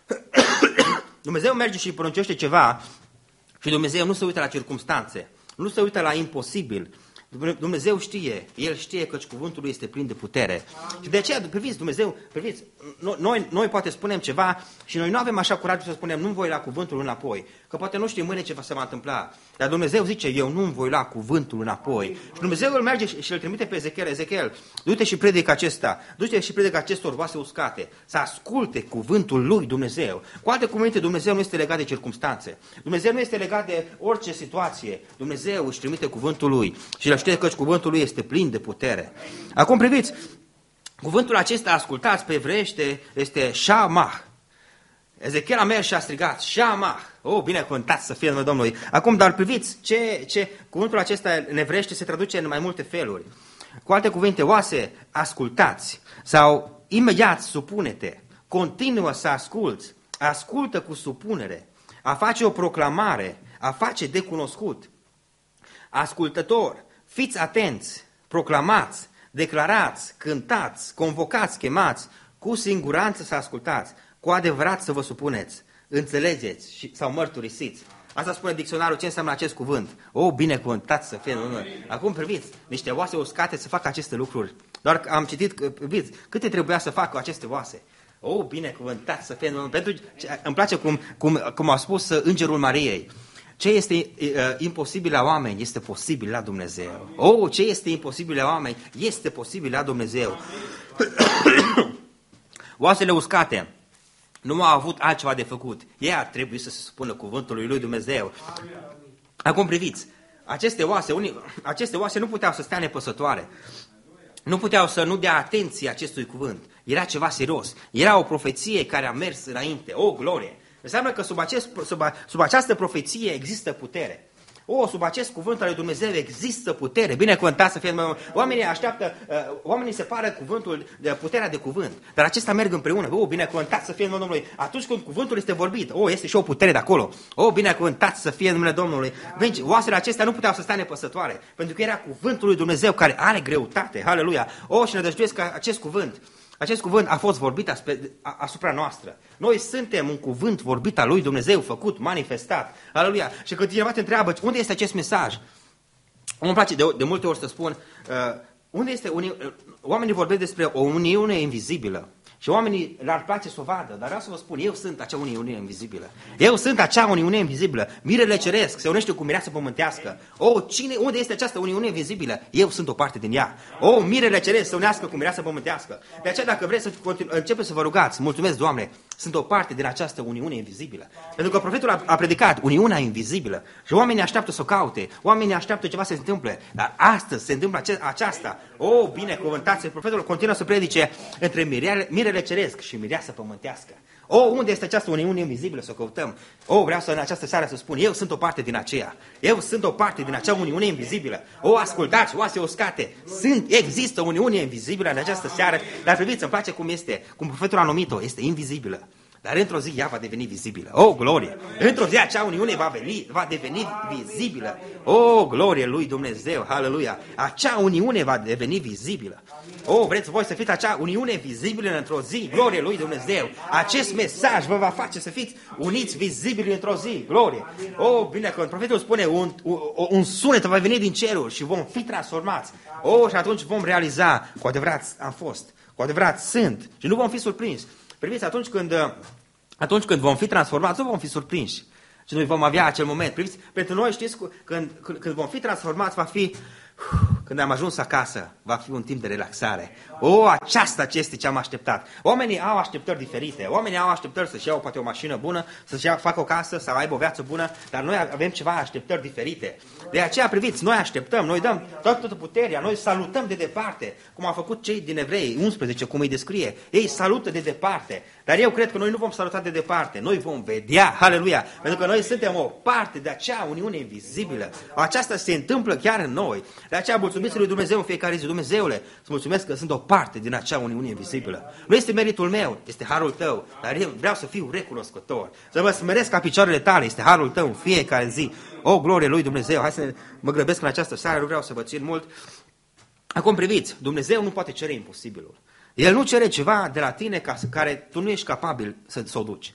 Speaker 3: Dumnezeu merge și îi poruncește ceva și Dumnezeu nu se uită la circumstanțe, nu se uită la imposibil. Dumnezeu știe, El știe că cuvântul lui este plin de putere. Și de aceea, priviți, noi poate spunem ceva și noi nu avem așa curaj să spunem, nu voi la cuvântul înapoi. că poate nu știi mâine ce se va întâmpla. Dar Dumnezeu zice, eu nu-mi voi lua cuvântul înapoi. Și Dumnezeu îl merge și îl trimite pe Ezechiel. Ezechiel, du-te și predică acesta, du-te și predică acestor oase uscate, să asculte cuvântul lui Dumnezeu. Cu alte cuvinte, Dumnezeu nu este legat de circumstanțe. Dumnezeu nu este legat de orice situație. Dumnezeu își trimite cuvântul lui și el știe că cuvântul lui este plin de putere. Acum priviți, cuvântul acesta, ascultați pe evreiește, este Shamah. Ezechiel a mers și a strigat, Shamah. Binecuvântat să fie numele Domnului. Acum, dar priviți, ce cuvântul acesta în evreiește se traduce în mai multe feluri. Cu alte cuvinte, oase, ascultați, sau imediat supune-te, continuă să asculți, ascultă cu supunere, a face o proclamare, a face de cunoscut. Ascultător, fiți atenți, proclamați, declarați, cântați, convocați, chemați, cu siguranță să ascultați, cu adevărat să vă supuneți, înțelegeți sau mărturisiți. Asta spune dicționarul ce înseamnă acest cuvânt. Binecuvântat să fie Domnul. Acum priviți, niște oase uscate să facă aceste lucruri. Doar am citit, priviți, câte trebuia să facă aceste oase. Binecuvântat să fie Domnul. Pentru îmi place cum a spus îngerul Mariei. Ce este imposibil la oameni este posibil la Dumnezeu. Ce este imposibil la oameni este posibil la Dumnezeu. Oasele uscate nu au avut altceva de făcut. Ei ar trebui să se supună cuvântului lui Dumnezeu. Acum priviți, aceste oase nu puteau să stea nepăsătoare. Nu puteau să nu dea atenție acestui cuvânt. Era ceva serios. Era o profeție care a mers înainte. Glorie! Înseamnă că sub această profeție există putere. Sub acest cuvânt al lui Dumnezeu există putere. Binecuvântat să fie. Oamenii separă cuvântul de puterea de cuvânt, dar acestea merg împreună. Binecuvântat să fie Domnului. Atunci când cuvântul este vorbit, este și o putere de acolo. Binecuvântat să fie numele Domnului. Vezi, oasele acestea nu puteau să stea nepăsătoare, pentru că era cuvântul lui Dumnezeu care are greutate. Haleluia! Și nădăjduiesc că acest cuvânt a fost vorbit asupra noastră. Noi suntem un cuvânt vorbit al lui Dumnezeu, făcut, manifestat. Aleluia! Și când cineva te întreabă, unde este acest mesaj? Îmi place de multe ori să spun, unde este oamenii vorbesc despre o uniune invizibilă. Și oamenii le-ar place să o vadă, dar vreau să vă spun, eu sunt acea uniune invizibilă. Eu sunt acea uniune invizibilă. Mirele ceresc se unește cu mireasă pământească. Unde este această uniune invizibilă? Eu sunt o parte din ea. Mirele ceresc se unească cu mireasă pământească. De aceea, dacă vreți să începeți să vă rugați, mulțumesc, Doamne, sunt o parte din această uniune invizibilă. Pentru că profetul a predicat uniunea invizibilă și oamenii așteaptă să o caute, oamenii așteaptă ceva să se întâmple, dar astăzi se întâmplă aceasta. Binecuvântați, profetul continuă să predice între mirele ceresc și mireasă pământească. Unde este această uniune invizibilă să o căutăm? Vreau să în această seară să spun, eu sunt o parte din aceea. Eu sunt o parte din acea uniune invizibilă. Ascultați, oase uscate. Există o uniune invizibilă în această seară, dar priviți, îmi place cum profetul a numit-o, este invizibilă. Dar într-o zi ea va deveni vizibilă. Glorie! Într-o zi acea uniune va deveni vizibilă. Glorie lui Dumnezeu! Haleluia! Acea uniune va deveni vizibilă. Vreți voi să fiți acea uniune vizibilă într-o zi? Glorie lui Dumnezeu! Acest mesaj vă va face să fiți uniți vizibili într-o zi. Glorie! Bine, când profetul spune un sunet va veni din ceruri și vom fi transformați. Și atunci vom realiza, cu adevărat am fost, cu adevărat sunt și nu vom fi surprinși. Priviți, atunci când vom fi transformați, nu vom fi surprinși. Și noi vom avea acel moment. Priviți, pentru noi, știți, când vom fi transformați, va fi, când am ajuns acasă, va fi un timp de relaxare. Aceasta este ce am așteptat. Oamenii au așteptări diferite. Oamenii au așteptări să-și iau poate o mașină bună, să-și facă o casă, să aibă o viață bună, dar noi avem ceva așteptări diferite. De aceea, priviți, noi așteptăm, noi dăm toată puterea, noi salutăm de departe, cum au făcut cei din Evrei 11, cum îi descrie. Ei salută de departe, dar eu cred că noi nu vom saluta de departe, noi vom vedea, haleluia, pentru că noi suntem o parte de acea uniune invizibilă. Aceasta se întâmplă chiar în noi. De aceea mulțumiți lui Dumnezeu în fiecare zi. Dumnezeule, îți mulțumesc că sunt o parte din acea uniune invizibilă. Nu este meritul meu, este harul tău, dar eu vreau să fiu recunoscător, să mă smeresc ca picioarele tale, este harul tău în fiecare zi. Glorie lui Dumnezeu. Hai să mă grăbesc în această seară, nu vreau să vă țin mult. Acum priviți, Dumnezeu nu poate cere imposibilul. El nu cere ceva de la tine care tu nu ești capabil să o duci.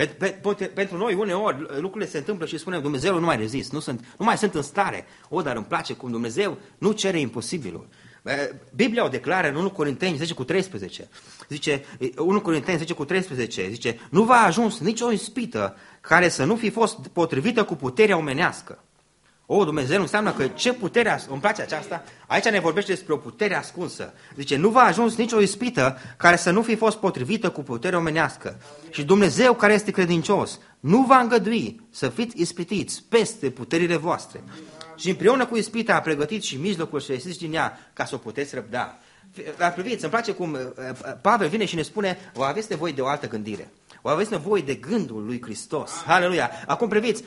Speaker 3: Pentru noi uneori lucrurile se întâmplă și spunem, Dumnezeu nu mai rezist, nu mai sunt în stare. Dar îmi place cum Dumnezeu nu cere imposibilul. Biblia o declară în 1 Corinteni 10:13. Zice, 1 Corinteni 10:13, zice, nu v-a ajuns nicio ispită care să nu fi fost potrivită cu puterea omenească. O, Dumnezeu înseamnă că ce putere, îmi place aceasta, aici ne vorbește despre o putere ascunsă. Zice, nu v-a ajuns nicio ispită care să nu fi fost potrivită cu puterea omenească. Și Dumnezeu care este credincios nu va îngădui să fiți ispitiți peste puterile voastre. Și împreună cu ispita a pregătit și mijlocul să ieșiți din ea ca să o puteți răbda. Dar priviți, îmi place cum Pavel vine și ne spune, vă aveți nevoie de o altă gândire. Vă aveți nevoie de gândul lui Hristos. Aleluia! Acum priviți,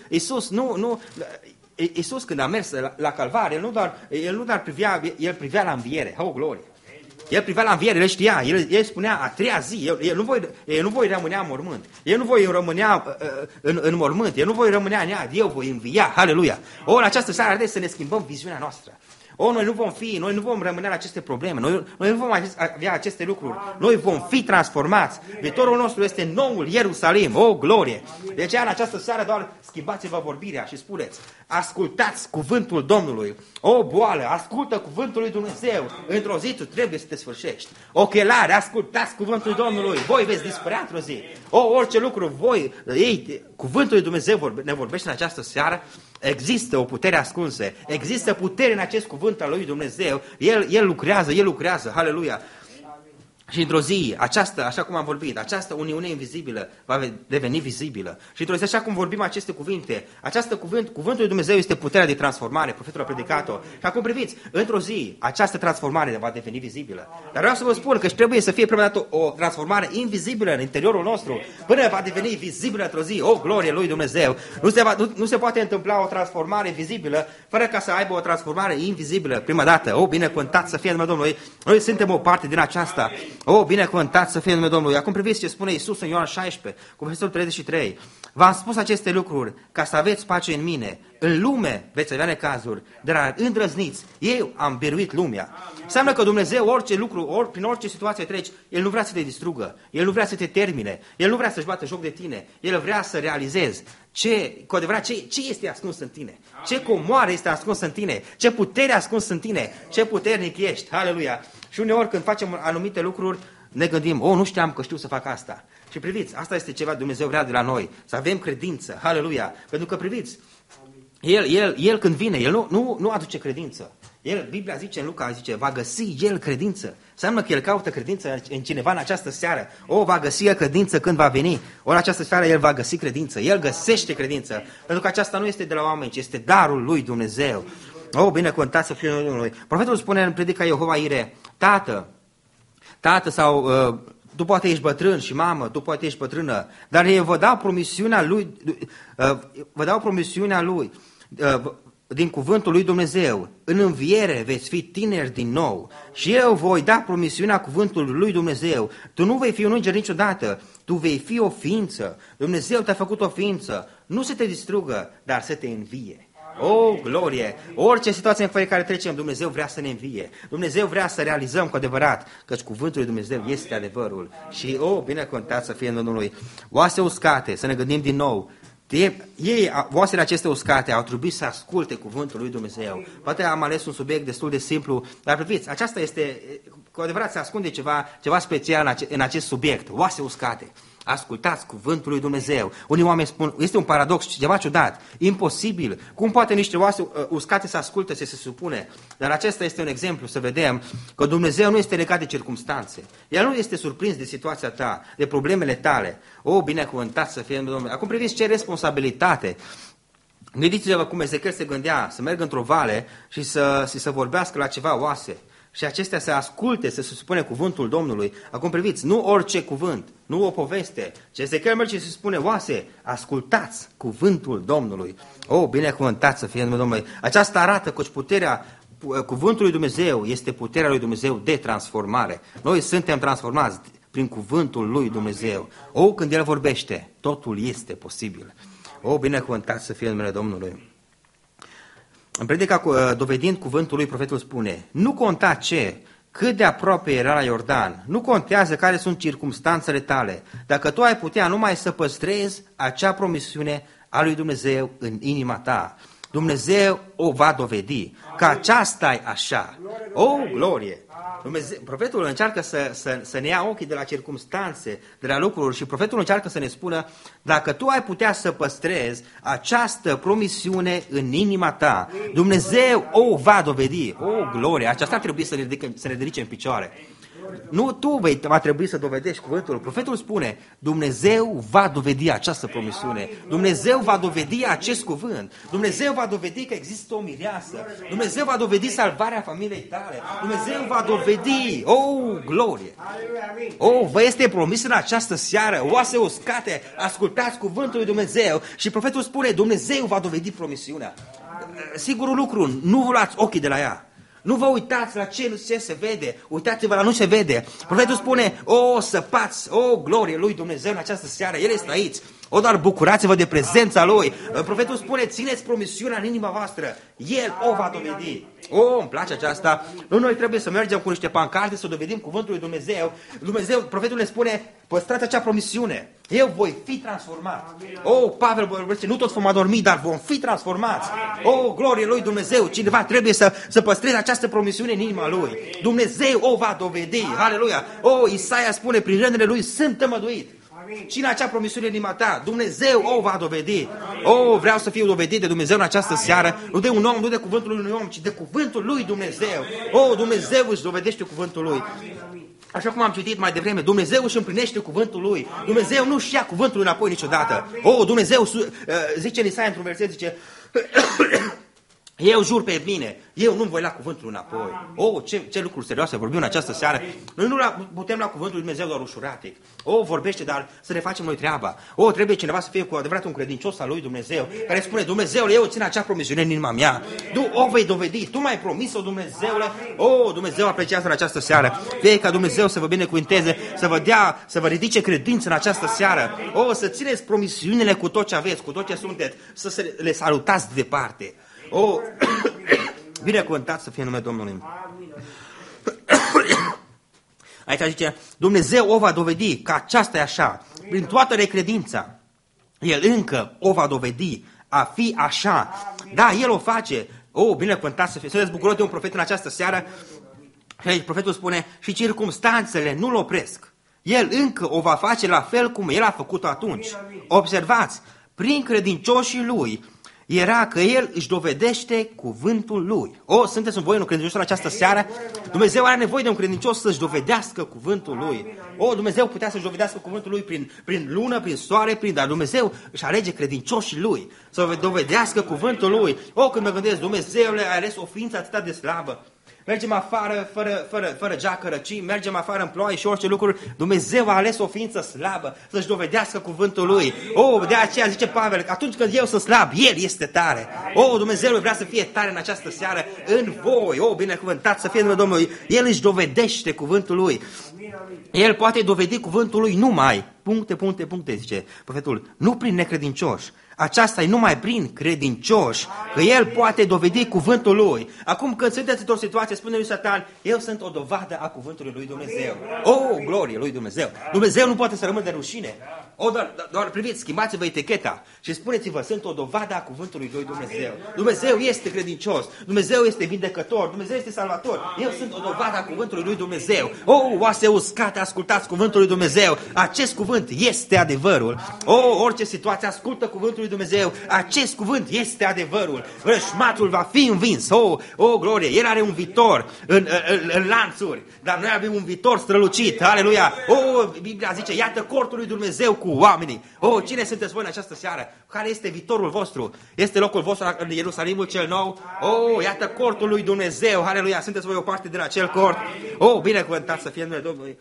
Speaker 3: Iisus când a mers la Calvar, el nu doar privea, el privea la înviere. Oh, glorie! El privea la înviere, el știa, el spunea a treia zi, eu nu voi rămânea în mormânt, eu nu voi rămânea în mormânt, eu nu voi rămânea în iad, eu voi învia, aleluia! O, în această seară haideți să ne schimbăm viziunea noastră. O, noi nu vom rămâne la aceste probleme, noi nu vom avea aceste lucruri, noi vom fi transformați. Viitorul nostru este noul Ierusalim, o, glorie! De aceea, în această seară, doar schimbați-vă vorbirea și spuneți, ascultați cuvântul Domnului. O, boală, ascultă cuvântul lui Dumnezeu. Într-o zi tu trebuie să te sfârșești. Ochelari, ascultați cuvântul Domnului. Voi veți dispărea într-o zi. O, orice lucru, cuvântul lui Dumnezeu ne vorbește în această seară. Există o putere ascunsă. Există putere în acest cuvânt al lui Dumnezeu. El lucrează, haleluia. Și într-o zi, aceasta, așa cum am vorbit, această uniune invizibilă va deveni vizibilă. Și într-o zi, așa cum vorbim aceste cuvinte, cuvântul lui Dumnezeu este puterea de transformare, profetul a predicat-o. Și acum priviți, într-o zi, această transformare va deveni vizibilă. Dar vreau să vă spun că trebuie să fie prima dată o transformare invizibilă în interiorul nostru, până va deveni vizibilă într-o zi. O, glorie lui Dumnezeu! Nu se poate întâmpla o transformare vizibilă fără ca să aibă o transformare invizibilă prima dată. O, binecuvântat să fie numele Domnului! Noi suntem o parte din aceasta. O, binecuvântat să fie numele Domnului. Acum priviți ce spune Iisus în Ioan 16, cu versetul 33. V-am spus aceste lucruri ca să aveți pace în mine. În lume veți avea necazuri, dar îndrăzniți. Eu am biruit lumea. Înseamnă că Dumnezeu, orice lucru, prin orice situație treci, El nu vrea să te distrugă. El nu vrea să te termine. El nu vrea să-și bată joc de tine. El vrea să realizezi cu adevărat, ce este ascuns în tine. Ce comoară este ascuns în tine. Ce putere ascuns în tine. Ce puternic ești. Aleluia. Și uneori când facem anumite lucruri, ne gândim, nu știam că știu să fac asta. Și priviți, asta este ceva Dumnezeu vrea de la noi, să avem credință, haleluia. Pentru că priviți, El când vine, El nu aduce credință. Biblia zice în Luca, va găsi El credință. Înseamnă că El caută credință în cineva în această seară. Va găsi El credință când va veni. În această seară El va găsi credință. El găsește credință. Pentru că aceasta nu este de la oameni, ci este darul lui Dumnezeu. Binecuvântat să fie Domnului. Profetul spune în predica Jehova Ire, tată sau tu poate ești bătrân și mamă, tu poate ești bătrână, dar eu vă dau promisiunea lui, din cuvântul lui Dumnezeu. În înviere veți fi tineri din nou și eu voi da promisiunea cuvântului lui Dumnezeu. Tu nu vei fi un înger niciodată, tu vei fi o ființă. Dumnezeu te-a făcut o ființă, nu să te distrugă, dar să te învie. Glorie! Orice situație în care trecem, Dumnezeu vrea să ne învie. Dumnezeu vrea să realizăm cu adevărat căci cuvântul lui Dumnezeu este adevărul. Și, binecuvântat să fie în Domnului. Oase uscate, să ne gândim din nou. Oasele acestea uscate au trebuit să asculte cuvântul lui Dumnezeu. Poate am ales un subiect destul de simplu, dar priviți, aceasta este, cu adevărat se ascunde ceva special în acest subiect. Oase uscate. Ascultați cuvântul lui Dumnezeu. Unii oameni spun, este un paradox, ceva ciudat, imposibil. Cum poate niște oase uscate să asculte, să se supune? Dar acesta este un exemplu, să vedem că Dumnezeu nu este legat de circumstanțe. El nu este surprins de situația ta, de problemele tale. Binecuvântat să fie Domnul. Acum priviți ce responsabilitate. Gândiți-vă cum Ezechiel se gândea să meargă într-o vale și să vorbească la ceva oase. Și acestea să asculte, să se supune cuvântul Domnului. Acum priviți, nu orice cuvânt, nu o poveste, ci Ezechiel merge și se spune, oase, ascultați cuvântul Domnului. Binecuvântat să fie numele Domnului. Aceasta arată că cuvântul lui Dumnezeu este puterea lui Dumnezeu de transformare. Noi suntem transformați prin cuvântul lui Dumnezeu. Când El vorbește, totul este posibil. Binecuvântat să fie numele Domnului. În predica dovedind cuvântul lui, profetul spune, nu conta cât de aproape era la Iordan, nu contează care sunt circumstanțele tale, dacă tu ai putea numai să păstrezi acea promisiune a lui Dumnezeu în inima ta. Dumnezeu o va dovedi, că aceasta-i așa. O, glorie! Profetul încearcă să ne ia ochii de la circumstanțe, de la lucruri și profetul încearcă să ne spună, dacă tu ai putea să păstrezi această promisiune în inima ta, Dumnezeu o va dovedi. O, glorie! Aceasta ar trebui să ne ridice în picioare. Nu tu va trebui să dovedești cuvântul. Profetul spune, Dumnezeu va dovedi această promisiune. Dumnezeu va dovedi acest cuvânt. Dumnezeu va dovedi că există o mireasă. Dumnezeu va dovedi salvarea familiei tale. Dumnezeu va dovedi. Glorie! Vă este promis în această seară, oase uscate, ascultați cuvântul lui Dumnezeu și profetul spune, Dumnezeu va dovedi promisiunea. Sigurul lucru, nu vă luați ochii de la ea. Nu vă uitați la ce se vede, uitați-vă la nu se vede. Profetul spune, săpați, glorie lui Dumnezeu în această seară, El este aici. Doar bucurați-vă de prezența Lui. Profetul spune, țineți promisiunea în inima voastră, El o va dovedi. Îmi place aceasta. Nu noi trebuie să mergem cu niște pancarte să dovedim cuvântul lui Dumnezeu. Profetul ne spune, păstrați acea promisiune. Eu voi fi transformat. Pavel vorbește, nu toți vom adormi, dar vom fi transformați. Glorie lui Dumnezeu. Cineva trebuie să păstreze această promisiune în inima lui. Dumnezeu o va dovedi. Aleluia. Isaia spune, prin rândele lui sunt tămăduit. Cine acea promisiune în inima ta? Dumnezeu o va dovedi. Vreau să fiu dovedit de Dumnezeu în această seară, nu de un om, nu de cuvântul unui om, ci de cuvântul lui Dumnezeu. Dumnezeu își dovedește cuvântul lui. Așa cum am citit mai devreme, Dumnezeu își împlinește cuvântul lui. Dumnezeu nu își ia cuvântul înapoi niciodată. Dumnezeu, zice în Isaia într-un verset, zice, eu jur pe mine, eu nu-mi voi lua cuvântul înapoi. Ce lucruri serioase vorbim în această seară. Noi nu putem lua cuvântul lui Dumnezeu doar ușuratic. Vorbește, dar să ne facem noi treaba. Trebuie cineva să fie cu adevărat un credincios al lui Dumnezeu, care spune, Dumnezeule, eu țin acea promisiune în inima mea. Tu o vei dovedi, tu m-ai promis-o, Dumnezeule. Dumnezeu apreciază în această seară. Fie ca Dumnezeu să vă binecuvinteze, să vă ridice credință în această seară. Să țineți promisiunile cu tot ce aveți, cu tot ce sunteți, să le salutați de departe. Binecuvântat să fie numele Domnului. Aici zice, Dumnezeu o va dovedi că aceasta e așa, prin toată necredința. El încă o va dovedi a fi așa. Da, El o face. Binecuvântat să fie. Sunteți bucuros de un profet în această seară? Și profetul spune, și circumstanțele nu-l opresc. El încă o va face la fel cum El a făcut-o atunci. Observați, prin credincioșii Lui, era că El își dovedește cuvântul Lui. Sunteți în voie un credincios în această seară? Dumnezeu are nevoie de un credincios să-și dovedească cuvântul Lui. Dumnezeu putea să-și dovedească cuvântul Lui prin lună, prin soare, dar Dumnezeu își alege credincioșii Lui să dovedească cuvântul Lui. Când mă gândesc, Dumnezeu le-a ales o ființă atât de slabă. Mergem afară fără geacă, răcimi, mergem afară în ploaie și orice lucruri. Dumnezeu a ales o ființă slabă să-și dovedească cuvântul Lui. De aceea zice Pavel, atunci când eu sunt slab, El este tare. Dumnezeu vrea să fie tare în această seară în voi. Binecuvântat să fie numele Domnului. El își dovedește cuvântul Lui. El poate dovedi cuvântul Lui numai, puncte, zice profetul, nu prin necredincioși. Aceasta e numai prin credincioși, că El poate dovedi cuvântul Lui. Acum când sunteți într-o situație, spune lui Satan, eu sunt o dovadă a cuvântului lui Dumnezeu. Glorie lui Dumnezeu. Dumnezeu nu poate să rămână de rușine. Doar priviți, schimbați-vă eticheta și spuneți-vă, sunt o dovadă a cuvântului lui Dumnezeu. Dumnezeu este credincios, Dumnezeu este vindecător, Dumnezeu este salvator. Eu sunt o dovadă a cuvântului lui Dumnezeu. Oase uscate, ascultați cuvântul lui Dumnezeu. Acest cuvânt este adevărul. Orice situație, ascultă cuvântul lui Dumnezeu. Acest cuvânt este adevărul. Vrăjmașul va fi învins. Glorie, El are un viitor în lanțuri, dar noi avem un viitor strălucit. Aleluia. Biblia zice, iată cortul lui Dumnezeu cu oamenii. Cine sunteți voi în această seară? Care este viitorul vostru? Este locul vostru în Ierusalimul cel nou? Iată cortul lui Dumnezeu. Aleluia. Sunteți voi o parte din acel cort? Binecuvântat să fie numele Domnului.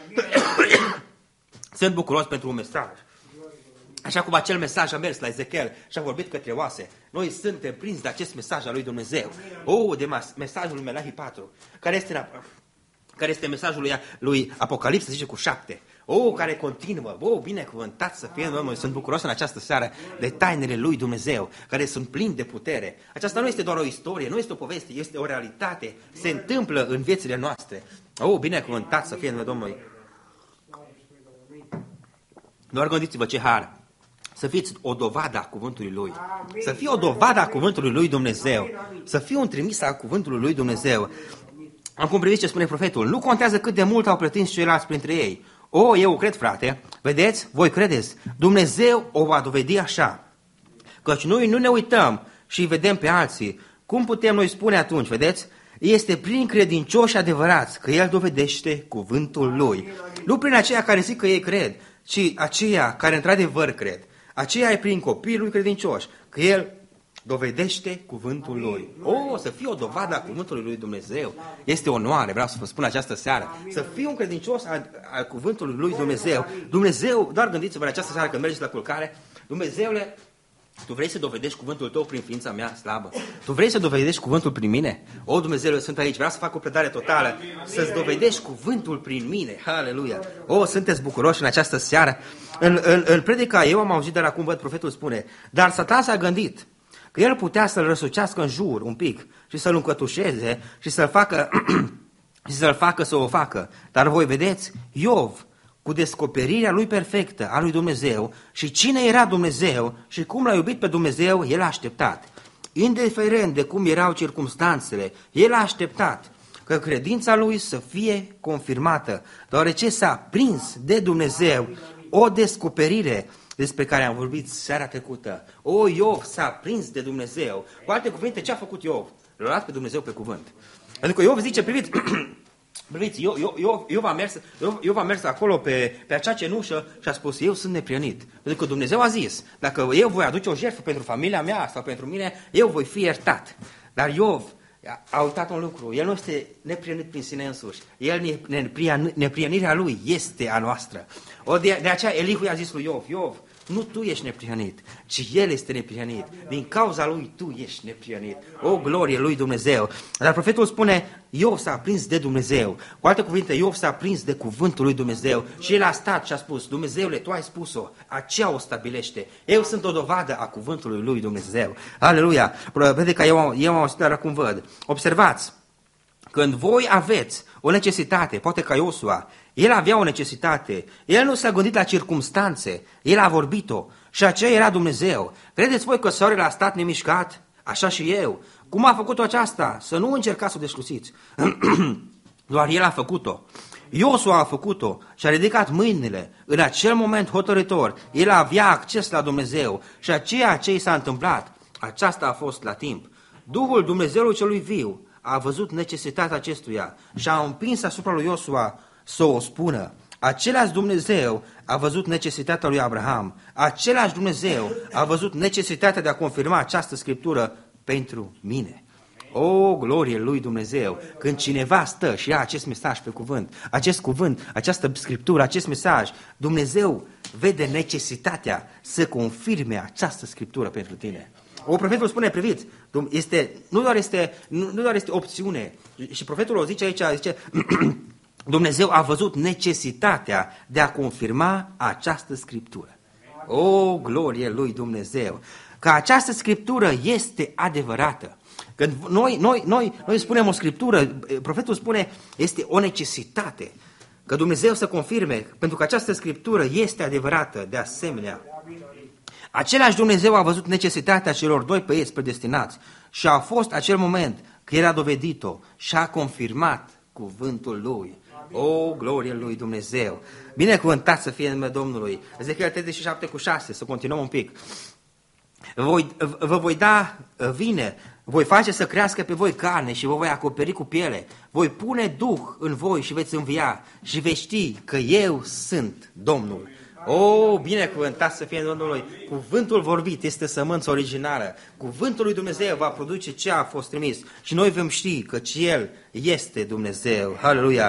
Speaker 3: Sunt bucuros pentru un mesaj. Așa cum acel mesaj a mers la Ezechiel și a vorbit către oase, noi suntem prinși de acest mesaj al lui Dumnezeu. De mesajul lui Melahi 4, care este mesajul lui Apocalipsa, zice cu 7. Care continuă. Binecuvântat să fie Domnul. Sunt bucuros în această seară de tainele lui Dumnezeu, care sunt plini de putere. Aceasta nu este doar o istorie, nu este o poveste, este o realitate. Se întâmplă în viețile noastre. Binecuvântat să fie Domnul. Doar gândiți-vă ce har. să fiți o dovadă a cuvântului Lui. Să fie o dovadă a cuvântului Lui Dumnezeu. Să fie un trimis a cuvântului Lui Dumnezeu. Acum priviți ce spune profetul. Nu contează cât de mult au pretins ceilalți printre ei. Eu cred, frate, vedeți, voi credeți, Dumnezeu o va dovedi așa. Căci noi nu ne uităm și îi vedem pe alții. Cum putem noi spune atunci, vedeți? Este prin credincioși adevărați că El dovedește cuvântul Lui. Nu prin aceia care zic că ei cred, ci aceia care într-adevăr cred. Aceia e prin copiii Lui credincioși, că El dovedește cuvântul Lui. Să fie o dovadă a cuvântului Lui Dumnezeu. Este onoare, vreau să vă spun această seară. Să fii un credincios al cuvântului Lui Dumnezeu. Dumnezeu, doar gândiți-vă la această seară când mergeți la culcare, Dumnezeule, tu vrei să dovedești cuvântul tău prin ființa mea slabă? Tu vrei să dovedești cuvântul prin mine? Dumnezeule, sunt aici, vreau să fac o predare totală, să-ți dovedești cuvântul prin mine. Haleluia! Sunteți bucuroși în această seară? În predica eu am auzit de la cum văd profetul spune, dar Satan s-a gândit că el putea să-l răsucească în jur un pic și să-l încătușeze și să-l facă să o facă. Dar voi vedeți, Iov, cu descoperirea lui perfectă a lui Dumnezeu și cine era Dumnezeu și cum l-a iubit pe Dumnezeu, el a așteptat. Indiferent de cum erau circumstanțele, el a așteptat că credința lui să fie confirmată, deoarece s-a prins de Dumnezeu o descoperire despre care am vorbit seara trecută. Iov s-a prins de Dumnezeu. Cu alte cuvinte, ce a făcut Iov? L-a luat pe Dumnezeu pe cuvânt. Pentru că Iov zice, priviți, Iov a mers acolo pe acea cenușă și a spus, eu sunt neprienit. Pentru că Dumnezeu a zis, dacă eu voi aduce o jertfă pentru familia mea sau pentru mine, eu voi fi iertat. Dar Iov a uitat un lucru, el nu este neprienit prin sine însuși, neprienirea lui este a noastră. De aceea Elihu i-a zis lui Iov, nu tu ești neprihănit, ci el este neprihănit. Din cauza lui tu ești neprihănit. Glorie lui Dumnezeu. Dar profetul spune, Iov s-a prins de Dumnezeu. Cu alte cuvinte, Iov s-a prins de cuvântul lui Dumnezeu și el a stat și a spus, Dumnezeule, tu ai spus-o, aceea o stabilește. Eu sunt o dovadă a cuvântului lui Dumnezeu. Aleluia! Vede că eu am auzit, dar acum văd. Observați, când voi aveți o necesitate, poate ca Iosua, el avea o necesitate, el nu s-a gândit la circumstanțe, el a vorbit-o și aceea era Dumnezeu. Credeți voi că soarele a stat nemișcat? Așa și eu. Cum a făcut-o aceasta? Să nu încercați să o desclusiți. Doar el a făcut-o. Iosua a făcut-o și a ridicat mâinile. În acel moment hotărător, el avea acces la Dumnezeu și aceea ce i s-a întâmplat, aceasta a fost la timp. Duhul Dumnezeului celui viu a văzut necesitatea acestuia și a împins asupra lui Iosua să o spună. Același Dumnezeu a văzut necesitatea lui Abraham. Același Dumnezeu a văzut necesitatea de a confirma această scriptură pentru mine. Glorie lui Dumnezeu! Când cineva stă și ia acest mesaj pe cuvânt, această scriptură, acest mesaj, Dumnezeu vede necesitatea să confirme această scriptură pentru tine. Profetul spune, priviți, nu doar este opțiune, și profetul o zice aici, zice, Dumnezeu a văzut necesitatea de a confirma această scriptură. Glorie lui Dumnezeu! Că această scriptură este adevărată. Când noi spunem o scriptură, profetul spune, este o necesitate. Că Dumnezeu să confirme, pentru că această scriptură este adevărată, de asemenea. Același Dumnezeu a văzut necesitatea celor doi băieți predestinați și a fost acel moment că el a dovedit-o și a confirmat cuvântul lui. Glorie lui Dumnezeu! Binecuvântat să fie numele Domnului. Ezechiel 37:6, să continuăm un pic. Vă voi da vine, voi face să crească pe voi carne și vă voi acoperi cu piele. Voi pune Duh în voi și veți învia și veți ști că eu sunt Domnul. Binecuvântat să fie Domnului. Cuvântul vorbit este sămânța originală. Cuvântul lui Dumnezeu va produce ce a fost trimis. Și noi vom ști că El este Dumnezeu. Haleluia!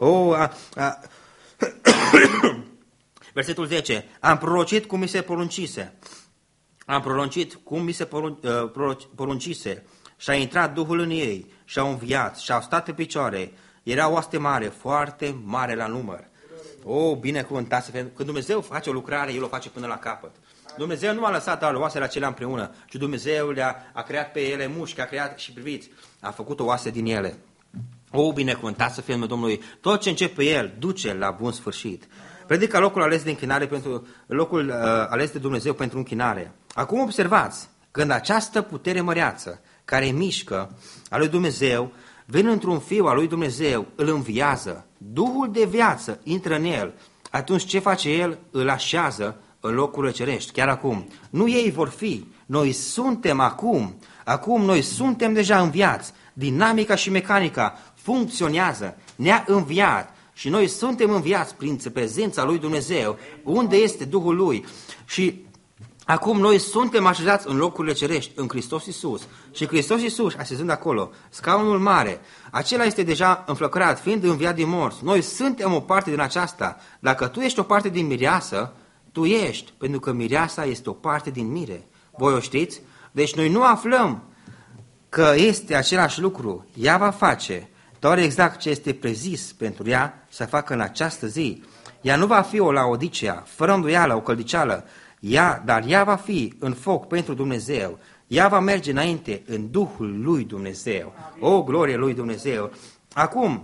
Speaker 3: Versetul 10. Am prorocit cum mi se poruncise. Am proroncit cum mi se poruncise. Și a intrat Duhul în ei și au înviat și au stat pe picioare. Era o oaste mare, foarte mare la număr. Binecuvântat să fie. Când Dumnezeu face o lucrare, El o face până la capăt. Dumnezeu nu a lăsat doar oasele acelea împreună, ci Dumnezeu a creat pe ele mușchi, a creat și priviți, a făcut o oase din ele. Binecuvântat să fie numele Domnului. Tot ce începe El, duce la bun sfârșit. Predica locul ales de închinare pentru locul ales de Dumnezeu pentru închinare. Acum observați, când această putere măreață care mișcă a lui Dumnezeu vine într-un fiu al lui Dumnezeu, îl înviază, Duhul de viață intră în el, atunci ce face el? Îl așează în locurile cerești, chiar acum. Nu ei vor fi, noi suntem acum. Acum noi suntem deja înviați. Dinamica și mecanica funcționează, ne-a înviat și noi suntem înviați prin prezența lui Dumnezeu, unde este Duhul lui. Și acum noi suntem așezați în locurile cerești, în Hristos Iisus. Și Hristos Iisus, așezând acolo, scaunul mare, acela este deja înflăcărat, fiind înviat din morți. Noi suntem o parte din aceasta. Dacă tu ești o parte din mireasă, tu ești, pentru că mireasa este o parte din mire. Voi o știți? Deci noi nu aflăm că este același lucru. Ea va face doar exact ce este prezis pentru ea să facă în această zi. Ea nu va fi o Laodicea, fără îndoială, o căldiceală, dar ea va fi în foc pentru Dumnezeu. Ea va merge înainte în Duhul lui Dumnezeu. O, glorie lui Dumnezeu! Acum,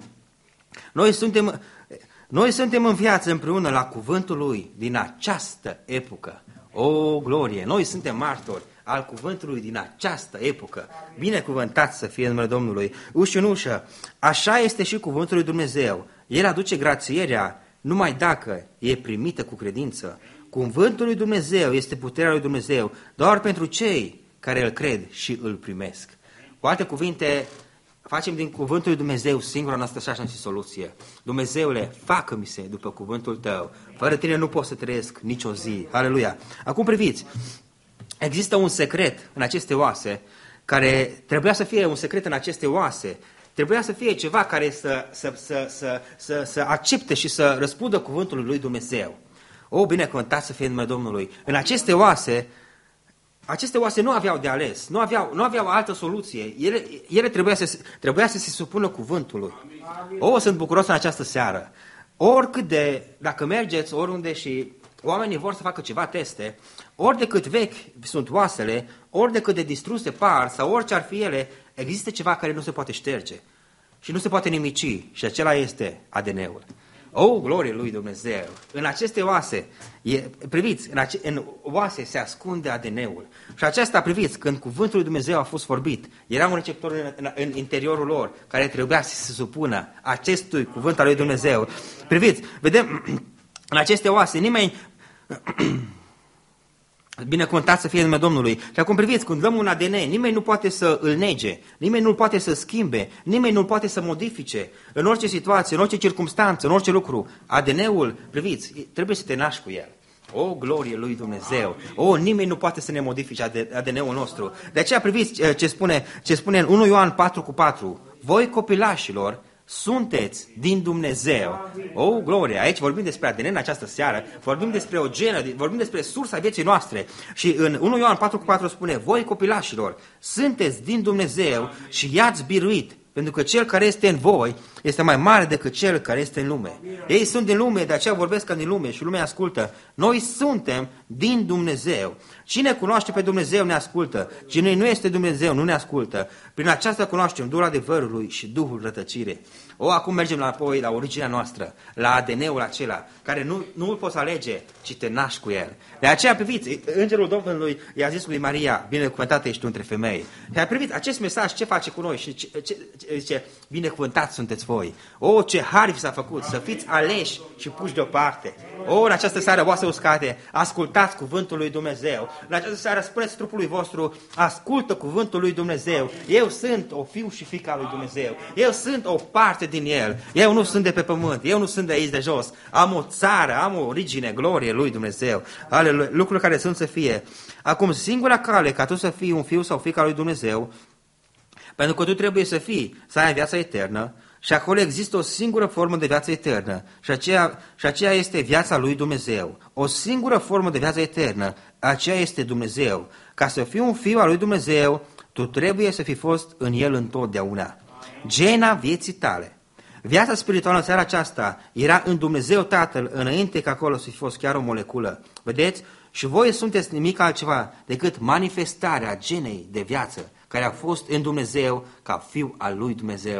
Speaker 3: noi suntem în viață împreună la cuvântul lui din această epocă. O, glorie! Noi suntem martori al cuvântului din această epocă. Binecuvântat să fie numele Domnului. Ușă în ușă, așa este și cuvântul lui Dumnezeu. El aduce grațierea numai dacă e primită cu credință. Cuvântul lui Dumnezeu este puterea lui Dumnezeu doar pentru cei care îl cred și îl primesc. Cu alte cuvinte, facem din cuvântul lui Dumnezeu singura noastră șansă și soluție. Dumnezeule, facă-mi-se după cuvântul tău. Fără tine nu pot să trăiesc nicio zi. Aleluia! Acum priviți, există un secret în aceste oase, care trebuia să fie un secret în aceste oase, trebuia să fie ceva care să accepte și să răspundă cuvântul lui Dumnezeu. O, binecuvântat să fie numele Domnului. În aceste oase nu aveau de ales, nu aveau altă soluție. Ele trebuia să se supună cuvântului. O, sunt bucuros în această seară. Dacă mergeți oriunde și oamenii vor să facă ceva teste, ori de cât vechi sunt oasele, ori de cât de distruse par, sau orice ar fi ele, există ceva care nu se poate șterge și nu se poate nimici, și acela este ADN-ul. O, glorie lui Dumnezeu! În aceste oase, priviți, în oase se ascunde ADN-ul. Și aceasta, priviți, când cuvântul lui Dumnezeu a fost vorbit, era un receptor în interiorul lor, care trebuia să se supună acestui cuvânt al lui Dumnezeu. Priviți, vedem, în aceste oase, nimeni... Binecuvântat să fie numele Domnului. Și acum priviți, când dăm un ADN, nimeni nu poate să îl nege, nimeni nu poate să schimbe, nimeni nu poate să modifice. În orice situație, în orice circumstanță, în orice lucru, ADN-ul, priviți, trebuie să te naști cu el. O, glorie lui Dumnezeu! O, nimeni nu poate să ne modifice ADN-ul nostru. De aceea priviți ce spune în 1 Ioan 4:4. Voi, copilașilor, sunteți din Dumnezeu. O, glorie! Aici vorbim despre ADN în această seară, vorbim despre o genă, vorbim despre sursa vieții noastre. Și în 1 Ioan 4:4 spune, voi, copilașilor, sunteți din Dumnezeu și i-ați biruit, pentru că cel care este în voi este mai mare decât cel care este în lume. Ei sunt din lume, de aceea vorbesc ca din lume și lumea ascultă. Noi suntem din Dumnezeu. Cine cunoaște pe Dumnezeu ne ascultă. Cine nu este Dumnezeu nu ne ascultă. Prin aceasta cunoaștem Duhul adevărului și Duhul rătăcire. O, acum mergem înapoi la originea noastră, la ADN-ul acela, care nu îl poți alege, ci te naști cu el. De aceea, priviți, Îngerul Domnului i-a zis lui Maria, binecuvântată ești tu între femei. Și priviți, acest mesaj ce face cu noi? Și zice, binecuvântați sunteți voi. O, ce har vi s-a făcut, să fiți aleși și puși deoparte. O, în această seară, oase uscate, ascultați cuvântul lui Dumnezeu. În această seară, spuneți trupului vostru, ascultă cuvântul lui Dumnezeu. Eu sunt o fiu și fiica lui Dumnezeu. Eu sunt o parte din el. Eu nu sunt de pe pământ. Eu nu sunt de aici de jos. Am o țară, am o origine, glorie lui Dumnezeu. Aleluia, lucruri care sunt să fie. Acum, singura cale ca tu să fii un fiu sau fiica lui Dumnezeu, pentru că tu trebuie să ai viața eternă, și acolo există o singură formă de viață eternă și aceea este viața lui Dumnezeu. O singură formă de viață eternă, aceea este Dumnezeu. Ca să fii un fiu al lui Dumnezeu, tu trebuie să fi fost în el întotdeauna. Gena vieții tale. Viața spirituală în seara aceasta era în Dumnezeu Tatăl, înainte ca acolo să fi fost chiar o moleculă. Vedeți? Și voi sunteți nimic altceva decât manifestarea genei de viață care a fost în Dumnezeu ca fiu al lui Dumnezeu.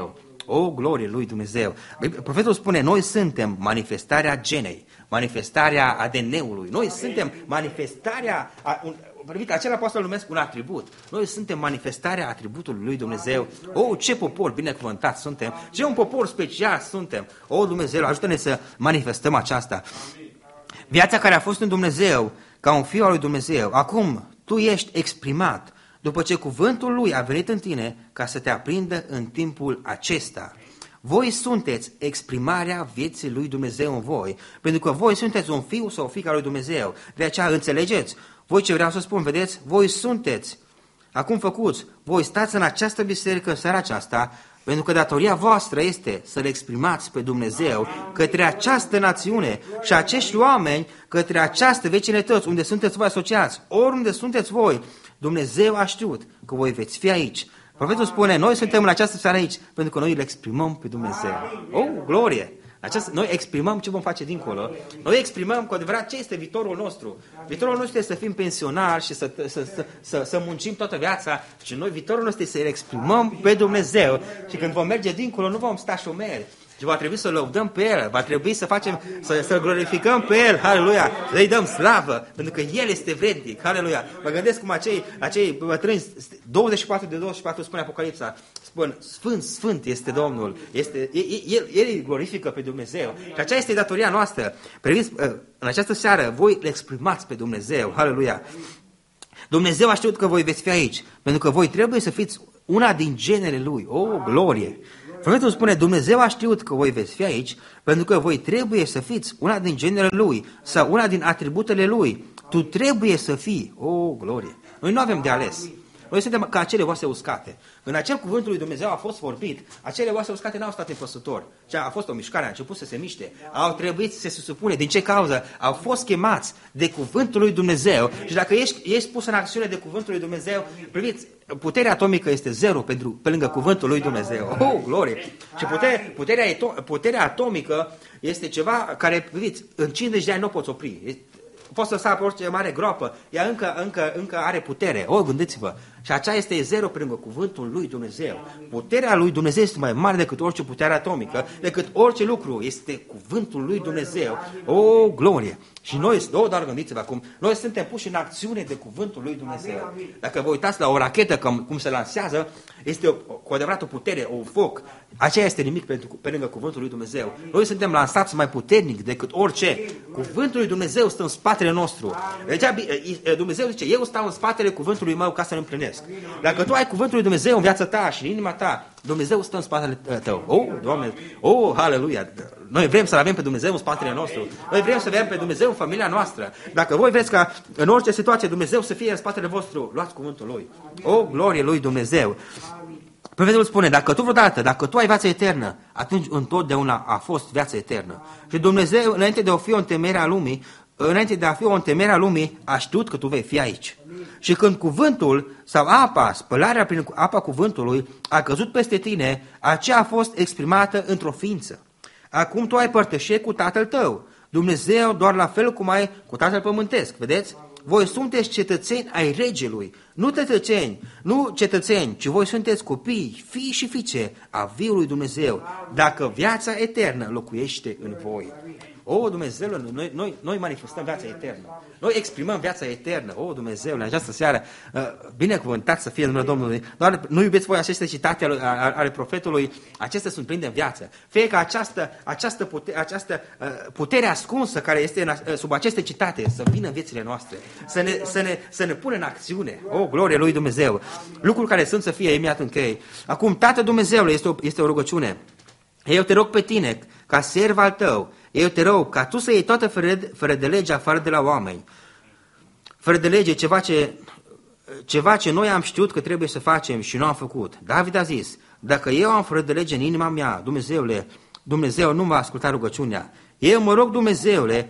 Speaker 3: O, glorie lui Dumnezeu! Profetul spune, noi suntem manifestarea genei, manifestarea ADN-ului. Noi suntem manifestarea... Acela poate să-l numesc un atribut. Noi suntem manifestarea atributului lui Dumnezeu. O, ce popor binecuvântat suntem! Ce un popor special suntem! O, Dumnezeu, ajută-ne să manifestăm aceasta. Viața care a fost în Dumnezeu, ca un fiu al lui Dumnezeu, acum tu ești exprimat după ce cuvântul lui a venit în tine ca să te aprindă în timpul acesta. Voi sunteți exprimarea vieții lui Dumnezeu în voi, pentru că voi sunteți un fiu sau o fiică a lui Dumnezeu. De aceea înțelegeți, voi ce vreau să spun, vedeți, voi sunteți, acum făcuți, voi stați în această biserică în seara aceasta, pentru că datoria voastră este să le exprimați pe Dumnezeu către această națiune și acești oameni către această vecinătăți unde sunteți voi asociați, oriunde sunteți voi. Dumnezeu a știut că voi veți fi aici. Profetul spune, noi suntem în această seară aici pentru că noi îl exprimăm pe Dumnezeu. Oh, glorie! Noi exprimăm ce vom face dincolo. Noi exprimăm cu adevărat ce este viitorul nostru. Viitorul nostru este să fim pensionari și să muncim toată viața. Și noi viitorul nostru este să îl exprimăm pe Dumnezeu. Și când vom merge dincolo, nu vom sta șomeri. Și va trebui să lăudăm pe El, va trebui să glorificăm pe El, haleluia, să-i dăm slavă, pentru că El este vrednic, haleluia. Mă gândesc cum acei bătrâni, 24 de 24 spune Apocalipsa, spun, Sfânt, Sfânt este Domnul, El îi glorifică pe Dumnezeu. Și aceea este datoria noastră. În această seară, voi le exprimați pe Dumnezeu, haleluia. Dumnezeu a știut că voi veți fi aici, pentru că voi trebuie să fiți una din genele Lui, o glorie. Profetul spune, Dumnezeu a știut că voi veți fi aici, pentru că voi trebuie să fiți una din genele Lui sau una din atributele Lui. Tu trebuie să fii, o glorie. Noi nu avem de ales. Noi suntem ca acele oase uscate. Când acel cuvântul lui Dumnezeu a fost vorbit, acele oase uscate n-au stat în păsător. A fost o mișcare, a început să se miște. Au trebuit să se supune. Din ce cauză? Au fost chemați de cuvântul lui Dumnezeu. Și dacă ești pus în acțiune de cuvântul lui Dumnezeu, priviți, puterea atomică este zero pe lângă cuvântul lui Dumnezeu. Oh, glorie! Și puterea atomică este ceva care, priviți, în 50 de ani nu poți opri. Poți să sar pe orice mare groapă, ea încă are putere. O, gândiți-vă. Și aceea este zero pe lângă cuvântul lui Dumnezeu. Puterea lui Dumnezeu este mai mare decât orice putere atomică, decât orice lucru. Este cuvântul lui Dumnezeu. O, glorie! Și noi, doar gândiți-vă acum, noi suntem puși în acțiune de cuvântul lui Dumnezeu. Dacă vă uitați la o rachetă, cum se lansează, este cu adevărat o putere, un foc. Aceea este nimic pe lângă cuvântul lui Dumnezeu. Noi suntem lansați mai puternic decât orice. Cuvântul lui Dumnezeu stă în spatele nostru. Deci, Dumnezeu zice, eu stau în spatele cuvântului meu ca să-l împlinesc. Dacă tu ai cuvântul lui Dumnezeu în viața ta și în inima ta, Dumnezeu stă în spatele tău. Oh, Doamne, oh, haleluia! Noi vrem să-L avem pe Dumnezeu în spatele nostru. Noi vrem să avem pe Dumnezeu în familia noastră. Dacă voi vreți ca în orice situație Dumnezeu să fie în spatele vostru, luați cuvântul Lui. Oh, glorie lui Dumnezeu! Profetul spune, dacă tu ai viața eternă, atunci întotdeauna a fost viața eternă. Și Dumnezeu, înainte de a fi o întemeiere a lumii, a știut că tu vei fi aici. Și când cuvântul sau spălarea prin apa cuvântului a căzut peste tine, aceea a fost exprimată într-o ființă. Acum tu ai părtășie cu Tatăl tău. Dumnezeu doar la fel cum ai cu Tatăl pământesc, vedeți? Voi sunteți cetățeni ai regelui, nu cetățeni, ci voi sunteți copii, fii și fiice a viului Dumnezeu, dacă viața eternă locuiește în voi. O, Dumnezeu, noi manifestăm viața eternă. Noi exprimăm viața eternă. O, Dumnezeu, în această seară, binecuvântat să fie numele Domnului. Doar nu iubiți voi aceste citate ale profetului, acestea sunt pline de viață. Fie că această putere ascunsă care este sub aceste citate să vină în viețile noastre, să ne pună în acțiune. O, glorie lui Dumnezeu. Lucruri care sunt să fie imediat închei. Acum, Tatăl Dumnezeului este o rugăciune. Eu te rog pe tine, ca serv al tău, eu te rog ca tu să iei toată fără de lege afară de la oameni. Fără de lege, ceva ce noi am știut că trebuie să facem și nu am făcut. David a zis, dacă eu am fără de lege în inima mea, Dumnezeu nu va asculta rugăciunea. Eu mă rog, Dumnezeule,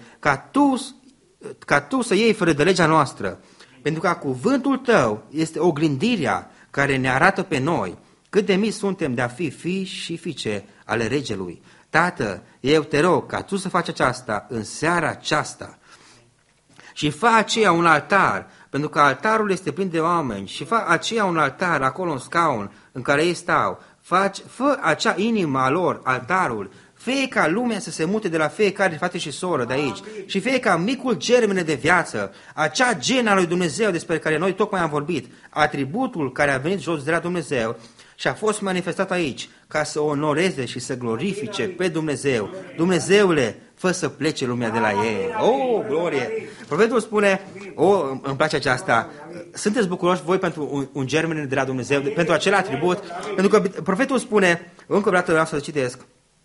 Speaker 3: ca tu să iei fără de legea noastră, pentru că cuvântul tău este oglindirea care ne arată pe noi cât de mici suntem de a fi fii și fiice ale regelui. Tată, eu te rog ca tu să faci aceasta în seara aceasta și fă aceea un altar, pentru că altarul este plin de oameni și fă aceea un altar acolo în scaun în care ei stau. fă acea inimă a lor, altarul, fie ca lumea să se mute de la fiecare frate și soră de aici și fie ca micul germene de viață, acea genă a lui Dumnezeu despre care noi tocmai am vorbit, atributul care a venit jos de la Dumnezeu și a fost manifestat aici ca să onoreze și să glorifice pe Dumnezeu. Dumnezeule, fă să plece lumea de la ei. Oh, glorie! Profetul spune, îmi place aceasta, sunteți bucuroși voi pentru un germen de la Dumnezeu, pentru acel atribut? Pentru că profetul spune, încă o dată vreau să citesc,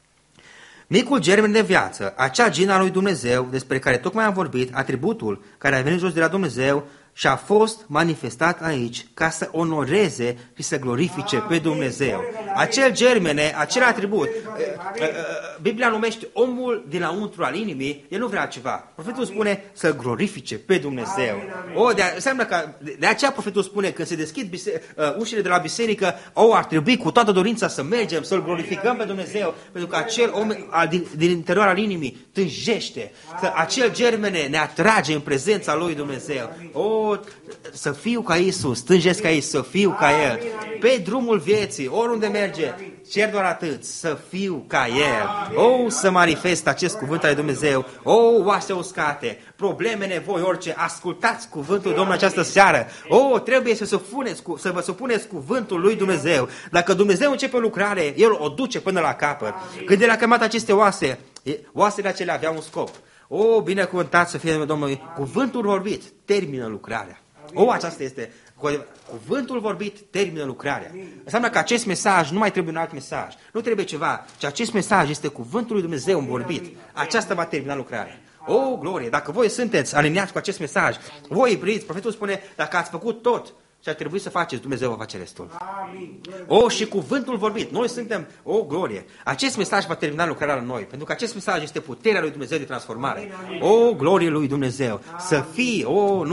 Speaker 3: micul germen de viață, acea genă a lui Dumnezeu, despre care tocmai am vorbit, atributul care a venit jos de la Dumnezeu și a fost manifestat aici ca să onoreze și să glorifice pe Dumnezeu. Acel germene, acel atribut, Biblia numește omul dinăuntru al inimii, el nu vrea ceva. Profetul spune să glorifice pe Dumnezeu. Înseamnă că de aceea profetul spune când se deschid ușile de la biserică, ar trebui cu toată dorința să mergem, să-L glorificăm pe Dumnezeu, pentru că acel om din interior al inimii tânjește, acel germene ne atrage în prezența lui Dumnezeu. Să fiu ca Iisus, tânjesc ca Iisus, să fiu ca El. Pe drumul vieții, oriunde merge, cer doar atât, să fiu ca El. Să manifest acest cuvânt al lui Dumnezeu. Oase uscate, probleme, nevoi, orice. Ascultați cuvântul Domnului în această seară. Trebuie să vă supuneți cuvântul lui Dumnezeu. Dacă Dumnezeu începe o lucrare, El o duce până la capăt. Când El a chemat aceste oase, oasele acelea aveau un scop. Binecuvântat să fie Domnului. Cuvântul vorbit termină lucrarea. Aceasta este. Cuvântul vorbit termină lucrarea. Înseamnă că acest mesaj nu mai trebuie un alt mesaj. Nu trebuie ceva, ci acest mesaj este cuvântul lui Dumnezeu vorbit. Aceasta va termina lucrarea. Glorie! Dacă voi sunteți aliniați cu acest mesaj, voi iubiți, profetul spune, dacă ați făcut tot ce ar trebui să faceți, Dumnezeu va face restul. Și cuvântul vorbit. Noi suntem, glorie. Acest mesaj va termina lucrarea la noi, pentru că acest mesaj este puterea lui Dumnezeu de transformare. Glorie lui Dumnezeu. Să fii,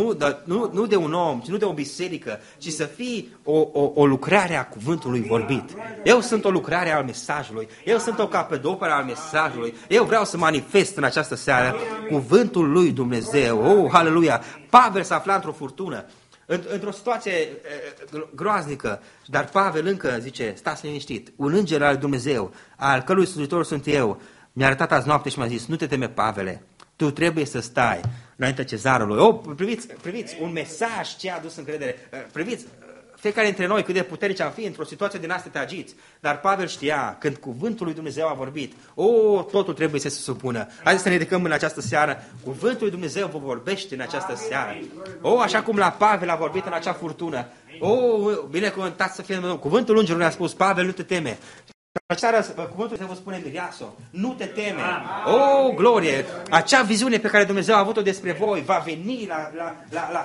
Speaker 3: nu de un om, nu de o biserică, ci să fii o lucrare a cuvântului vorbit. Eu sunt o lucrare al mesajului. Eu sunt o capodoperă al mesajului. Eu vreau să manifest în această seară cuvântul lui Dumnezeu. Haleluia! Pavel s-a aflat într-o furtună. Într-o situație groaznică, dar Pavel încă zice, stați liniștit, un înger al Dumnezeu, al cărui slujitor sunt eu, mi-a arătat azi noapte și mi-a zis, nu te teme, Pavele, tu trebuie să stai înaintea cezarului. Priviți, un mesaj ce a adus încredere, priviți, fiecare dintre noi cât de puternici am fi într-o situație din astea te agiți, dar Pavel știa, când cuvântul lui Dumnezeu a vorbit, totul trebuie să se supună. Haideți să ne ridicăm în această seară, cuvântul lui Dumnezeu vă vorbește în această seară. Așa cum la Pavel a vorbit în acea furtună. Binecuvântat să fie Dumnezeu. Cuvântul îngerului a spus, Pavel, nu te teme. Seara, cuvântul se vă spune Miriaso, nu te teme. Glorie! Acea viziune pe care Dumnezeu a avut-o despre voi va veni la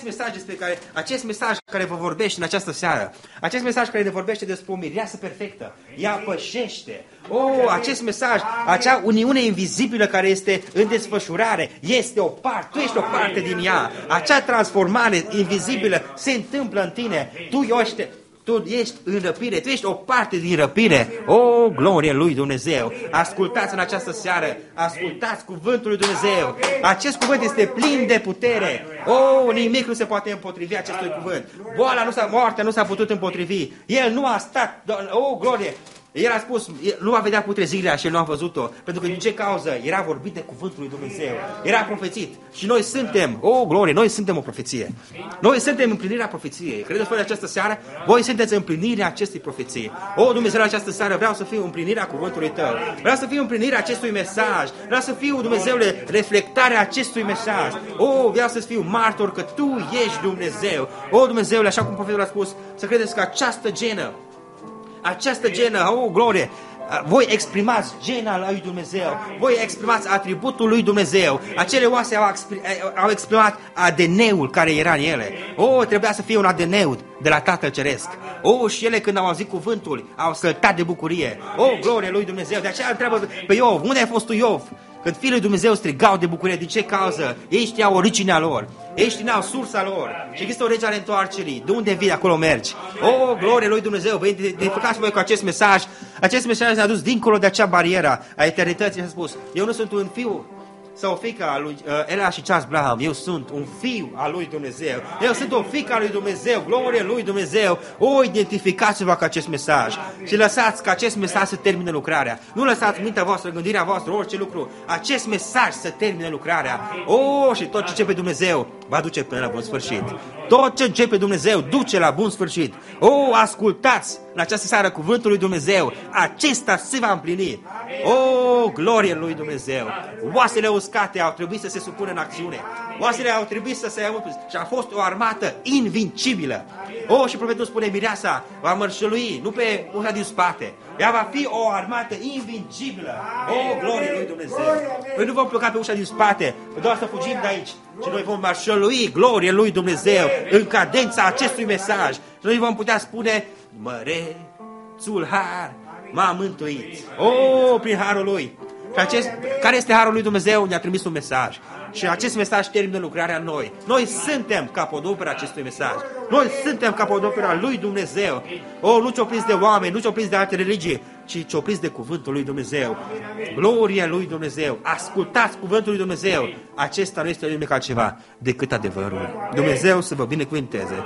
Speaker 3: acest mesaj care vă vorbește în această seară. Acest mesaj care ne vorbește despre o mireasă perfectă. Ea pășește. Acest mesaj, acea uniune invizibilă care este în desfășurare, este o parte, tu ești o parte din ea. Acea transformare invizibilă se întâmplă în tine. Tu ești în răpire, tu ești o parte din răpire. Glorie lui Dumnezeu! Ascultați în această seară, ascultați cuvântul lui Dumnezeu. Acest cuvânt este plin de putere. Nimic nu se poate împotrivi acestui cuvânt. Moartea nu s-a putut împotrivi. El nu a stat, glorie! El a spus, nu va vedea putrezirea și el nu a văzut-o, pentru că din ce cauză? Era vorbit de cuvântul lui Dumnezeu, era profețit. Și noi suntem, glorie, noi suntem o profeție. Noi suntem împlinirea profeției. Credeți voi de această seară? Voi sunteți împlinirea acestei profeții. Dumnezeu, în această seară vreau să fiu împlinirea cuvântului tău. Vreau să fiu împlinirea acestui mesaj. Vreau să fiu, Dumnezeule, reflectarea acestui mesaj. Vreau să fiu martor că tu ești Dumnezeu. Dumnezeule, așa cum profetul a spus, să credeți că această genă, glorie, voi exprimați gena lui Dumnezeu, voi exprimați atributul lui Dumnezeu. Acele oase au exprimat ADN-ul care era în ele. Trebuia să fie un ADN de la Tatăl Ceresc. Și ele când au auzit cuvântul, au săltat de bucurie. Glorie lui Dumnezeu. De aceea întreabă pe Iov, unde ai fost tu, Iov? Când fiii lui Dumnezeu strigau de bucurie, din ce cauză? Ei știau originea lor, ei știau sursa lor. Și există o lege a reîntoarcerii. De unde vii, acolo mergi. Glorie lui Dumnezeu, vă identificați voi cu acest mesaj. Acest mesaj ne-a dus dincolo de acea barieră a eternității și a spus, eu nu sunt un fiu sau fiica lui Ella și Charles Graham, eu sunt un fiu al lui Dumnezeu, eu sunt o fiică a lui Dumnezeu, glorie lui Dumnezeu. Identificați-vă cu acest mesaj și lăsați ca acest mesaj să termine lucrarea. Nu lăsați mintea voastră, gândirea voastră, orice lucru. Acest mesaj să termine lucrarea. Și tot ce începe Dumnezeu va duce până la bun sfârșit. Tot ce începe Dumnezeu duce la bun sfârșit. Ascultați în această seară cuvântul lui Dumnezeu. Acesta se va împlini. Glorie lui Dumnezeu. Oasele uscate au trebuit să se supună în acțiune. Oasele au trebuit să se iau și a fost o armată invincibilă. Și profetul spune, mireasa va mărșălui, nu pe ușa din spate. Ea va fi o armată invincibilă. Glorie lui Dumnezeu. Noi nu vom pleca pe ușa din spate, doar să fugim de aici. Și noi vom mărșălui, glorie lui Dumnezeu, în cadența acestui mesaj. Și noi vom putea spune, mărețul har m-a mântuit. Prin harul lui. Și care este harul lui Dumnezeu? Ne-a trimis un mesaj. Și acest mesaj termină lucrarea în noi. Noi suntem capodopera acestui mesaj. Noi suntem capodopera lui Dumnezeu. Nu ce-o prins de oameni, nu ce-o prins de alte religii, ci ce-o prins de cuvântul lui Dumnezeu. Gloria lui Dumnezeu. Ascultați cuvântul lui Dumnezeu. Acesta nu este nimic altceva decât adevărul. Dumnezeu să vă binecuvânteze.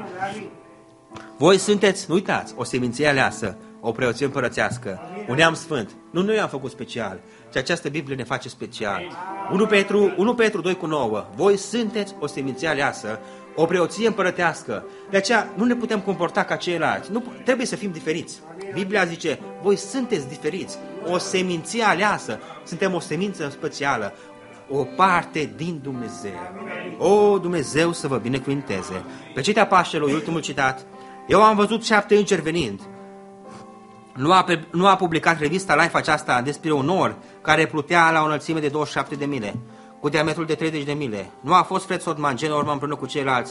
Speaker 3: Voi sunteți, nu uitați, o seminție aleasă, o preoție împărățească, un neam sfânt. Nu noi am făcut special, ci această Biblie ne face special. 1 Petru 2:9. Voi sunteți o seminție aleasă, o preoție împărătească. De aceea nu ne putem comporta ca ceilalți. Nu, trebuie să fim diferiți. Biblia zice, voi sunteți diferiți, o seminție aleasă. Suntem o semință specială, o parte din Dumnezeu. Dumnezeu să vă binecuvinteze. Pe citea Paștelui, ultimul citat. Eu am văzut 7 îngeri venind. Nu a publicat revista Life aceasta despre un nor care plutea la o înălțime de 27 de mile, cu diametrul de 30 de mile. Nu a fost Fred Sodman, Gen Orman împreună cu ceilalți.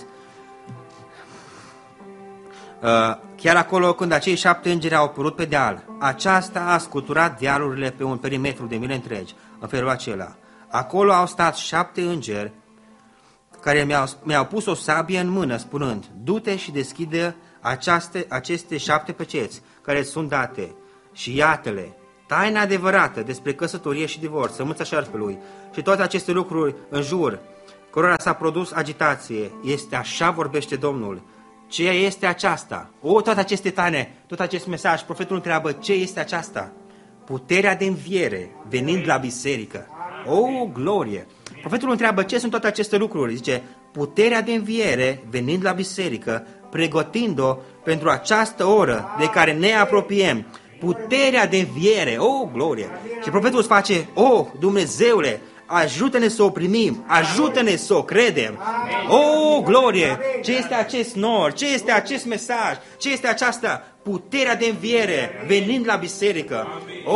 Speaker 3: Chiar acolo când acei 7 îngeri au apărut pe deal, aceasta a scuturat dealurile pe un perimetru de mile întregi, în felul acela. Acolo au stat 7 îngeri care mi-au pus o sabie în mână, spunând, du-te și deschide aceste 7 peceți care sunt date și iată-le, taina adevărată despre căsătorie și divorț, sămânța șarpelui și toate aceste lucruri în jur, cărora s-a produs agitație, este așa vorbește Domnul. Ce este aceasta? Toate aceste taine, tot acest mesaj, profetul întreabă, ce este aceasta? Puterea de înviere venind la biserică. Glorie! Profetul întreabă, ce sunt toate aceste lucruri? Zice, puterea de înviere venind la biserică, pregătind-o pentru această oră de care ne apropiem. Puterea de înviere, glorie! Și profetul îți face, Dumnezeule, ajută-ne să o primim, ajută-ne să o credem. Glorie! Ce este acest nor? Ce este acest mesaj? Ce este această puterea de înviere venind la biserică?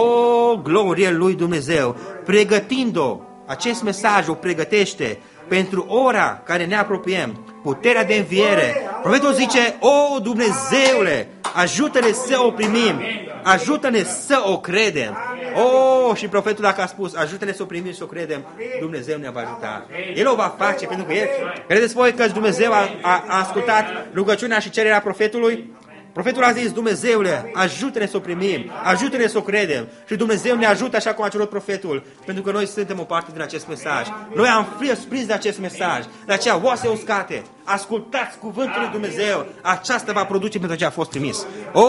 Speaker 3: Glorie lui Dumnezeu! Pregătind-o, acest mesaj o pregătește pentru ora care ne apropiem. Puterea de înviere. Profetul zice, Dumnezeule, ajută-ne să o primim, ajută-ne să o credem. Și profetul dacă a spus, ajută-ne să o primim și să o credem, Dumnezeu ne va ajuta. El o va face, pentru că credeți voi că Dumnezeu a ascultat rugăciunea și cererea profetului? Profetul a zis, Dumnezeule, ajută-ne să o primim, ajută-ne să o credem. Și Dumnezeu ne ajută așa cum a cerut profetul, pentru că noi suntem o parte din acest mesaj. Noi am fost prins de acest mesaj, de aceea oase uscate, ascultați cuvântul lui Dumnezeu, aceasta va produce pentru ce a fost trimis.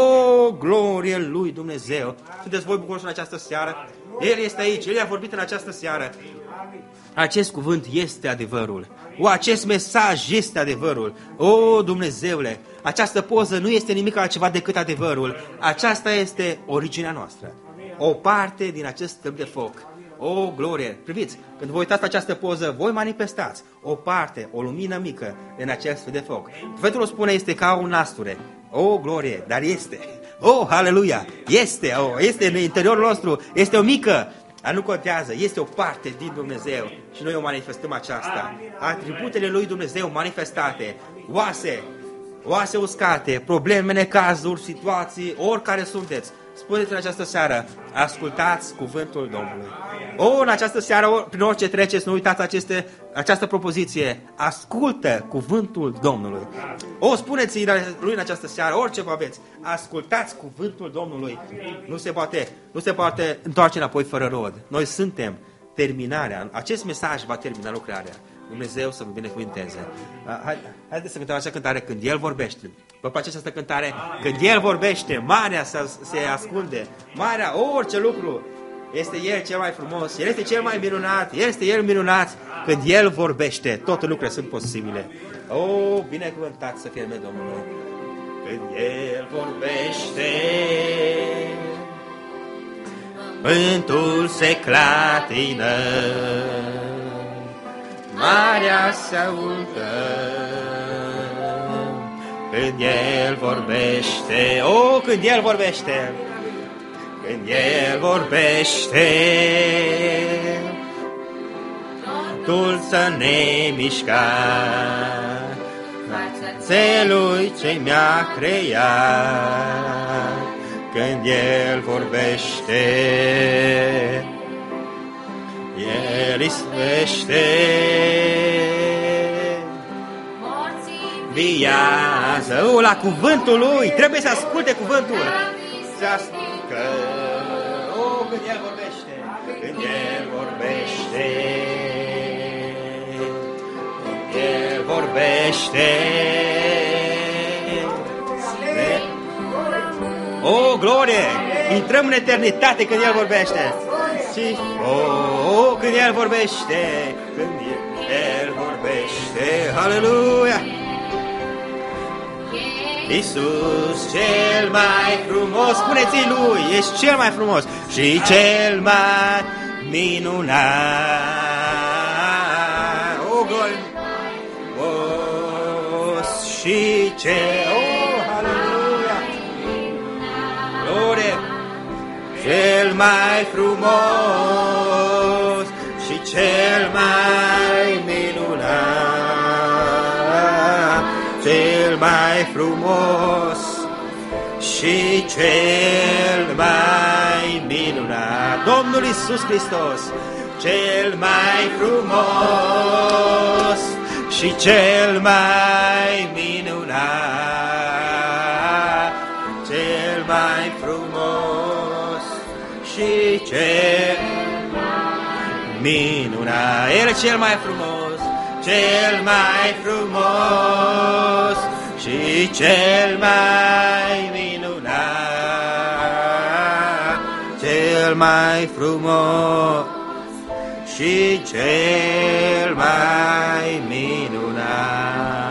Speaker 3: Glorie lui Dumnezeu! Sunteți voi bucuroși în această seară? El este aici, El a vorbit în această seară. Acest cuvânt este adevărul. Acest mesaj este adevărul. Dumnezeule, această poză nu este nimic altceva decât adevărul. Aceasta este originea noastră. O parte din acest stâlp de foc. Glorie! Priviți, când vă uitați pe această poză, voi manifestați o parte, o lumină mică din acest stâlp de foc. Profetul o spune, este ca un nasture. Glorie! Dar este. Haleluia! Este în interiorul nostru. Este o mică. Nu contează, este o parte din Dumnezeu și noi o manifestăm aceasta. Atributele lui Dumnezeu manifestate, oase uscate, probleme, necazuri, situații, oricare sunteți. Spuneți în această seară, ascultați cuvântul Domnului. În această seară, prin orice treceți, nu uitați această propoziție. Ascultă cuvântul Domnului. Spuneți lui în această seară, orice vă aveți, ascultați cuvântul Domnului. Nu se poate întoarce înapoi fără rod. Noi suntem terminarea. Acest mesaj va termina lucrarea. Dumnezeu să vă binecuvinteze. Haideți să cântăm acea cântare când El vorbește. Vă place această cântare? Când El vorbește, marea se ascunde. Marea, orice lucru. Este El cel mai frumos, El este cel mai minunat, este El minunat. Când El vorbește, toate lucrurile sunt posibile. Oh, binecuvântat să fie numele Domnului. Când El vorbește, vântul se clatină, marea se urcă. Când El vorbește, oh, când El vorbește, când El vorbește, totul să ne mișca. Celui ce mi-a creat, când El vorbește, El izbește, viază. La cuvântul Lui, trebuie să asculte cuvântul. Să asculte. Oh, când El vorbește, când El vorbește, El vorbește. Oh, glorie! Intrăm în eternitate când El vorbește. Și, oh, când El vorbește, când El vorbește, aleluia! Iisus cel mai frumos, spuneți-i Lui, ești cel mai frumos și cel mai minunat. Oh, glorie! Și ce, oh, aleluia, glorie, cel mai frumos și cel mai minunat, cel mai frumos și cel mai minunat, Domnul Iisus Hristos, cel mai frumos și cel mai minunat, cel mai frumos și cel minunat. El e cel mai frumos, cel mai frumos și cel mai minunat, cel mai frumos și cel mai minunat.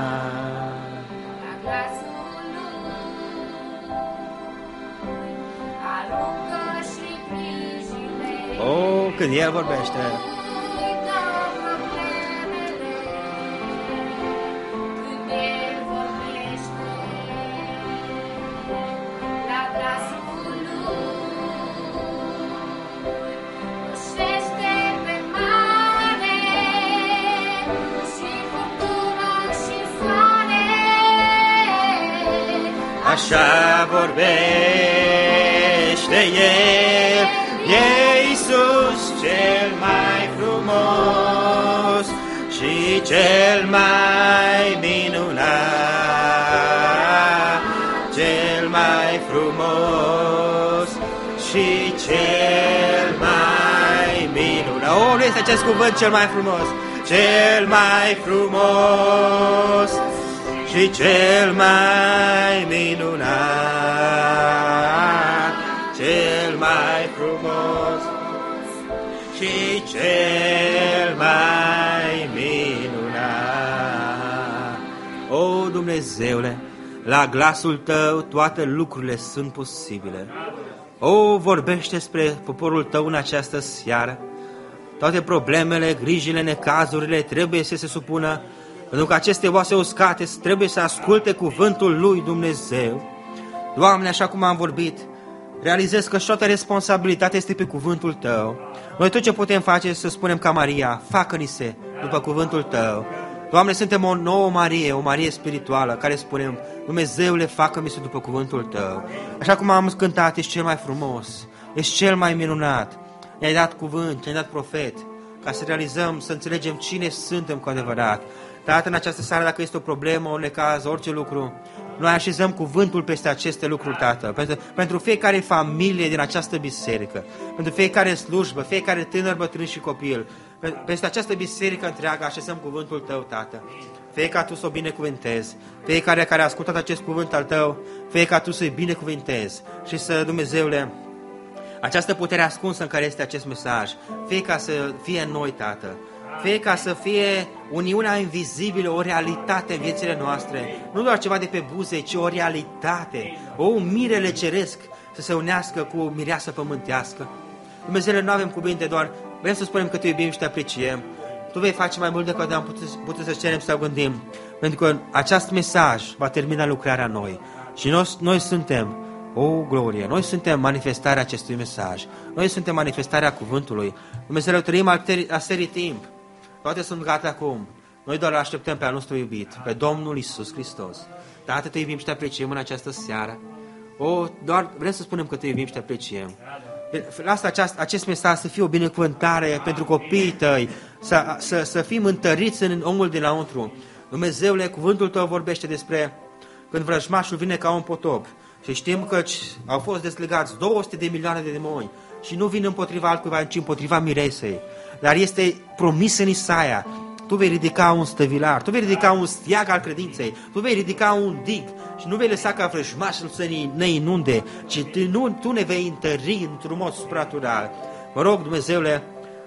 Speaker 3: Oh, când El vorbește. Așa vorbește El, e Iisus cel mai frumos și cel mai minunat, cel mai frumos și cel mai minunat. Oh, nu este acest cuvânt cel mai frumos, cel mai frumos și cel mai minunat, cel mai frumos și cel mai minunat. O, Dumnezeule, la glasul Tău toate lucrurile sunt posibile. O, vorbește spre poporul Tău în această seară. Toate problemele, grijile, necazurile trebuie să se supună, pentru că aceste oase uscate trebuie să asculte cuvântul lui Dumnezeu. Doamne, așa cum am vorbit, realizez că și toată responsabilitatea este pe cuvântul Tău. Noi tot ce putem face este să spunem ca Maria, facă-ni se după cuvântul Tău. Doamne, suntem o nouă Marie, o Marie spirituală, care spunem, Dumnezeule, facă-mi se după cuvântul Tău. Așa cum am cântat, ești cel mai frumos, ești cel mai minunat. Ne-ai dat cuvânt, ne-ai dat profet, ca să realizăm, să înțelegem cine suntem cu adevărat. Tată, în această seară, dacă este o problemă, o necaz, orice lucru, Noi așezăm cuvântul peste aceste lucruri, Tată, pentru fiecare familie din această biserică, pentru fiecare slujbă, fiecare tânăr, bătrân și copil. Peste această biserică întreagă așezăm cuvântul Tău, Tată. Fie ca Tu să o binecuvântezi, fiecare care a ascultat acest cuvânt al Tău, fie ca Tu să-i binecuvântezi și să, Dumnezeule, această putere ascunsă în care este acest mesaj, fie ca să fie în noi, Tată, fie ca să fie uniunea invizibilă, o realitate în viețile noastre, nu doar ceva de pe buze, ci o realitate, o mirele ceresc să se unească cu o mireasă pământească. Dumnezeule, nu avem cuvinte, doar vrem să spunem că Te iubim și Te apreciem. Tu vei face mai mult decât am putut să cerem, să gândim, pentru că acest mesaj va termina lucrarea noi. Și noi suntem o glorie, noi suntem manifestarea acestui mesaj, noi suntem manifestarea cuvântului. Dumnezeu, trăim a serii timp, toate sunt gata acum, noi doar așteptăm pe al nostru iubit, pe Domnul Iisus Hristos. Tată, Te iubim și Te apreciem în această seară. Doar vrem să spunem că Te iubim și Te apreciem. Lasă acest mesaj să fie o binecuvântare pentru copiii Tăi, să fim întăriți în omul dinăuntru. Dumnezeule, cuvântul Tău vorbește despre când vrăjmașul vine ca un potop. Și știm că au fost deslegați 200 de milioane de demoni și nu vin împotriva altcuiva, ci împotriva miresei. Dar este promis în Isaia, Tu vei ridica un stăvilar, Tu vei ridica un steag al credinței, Tu vei ridica un dig și nu vei lăsa ca vrăjmașul să ne inunde, ci Tu ne vei întări într-un mod supranatural. Mă rog, Dumnezeule,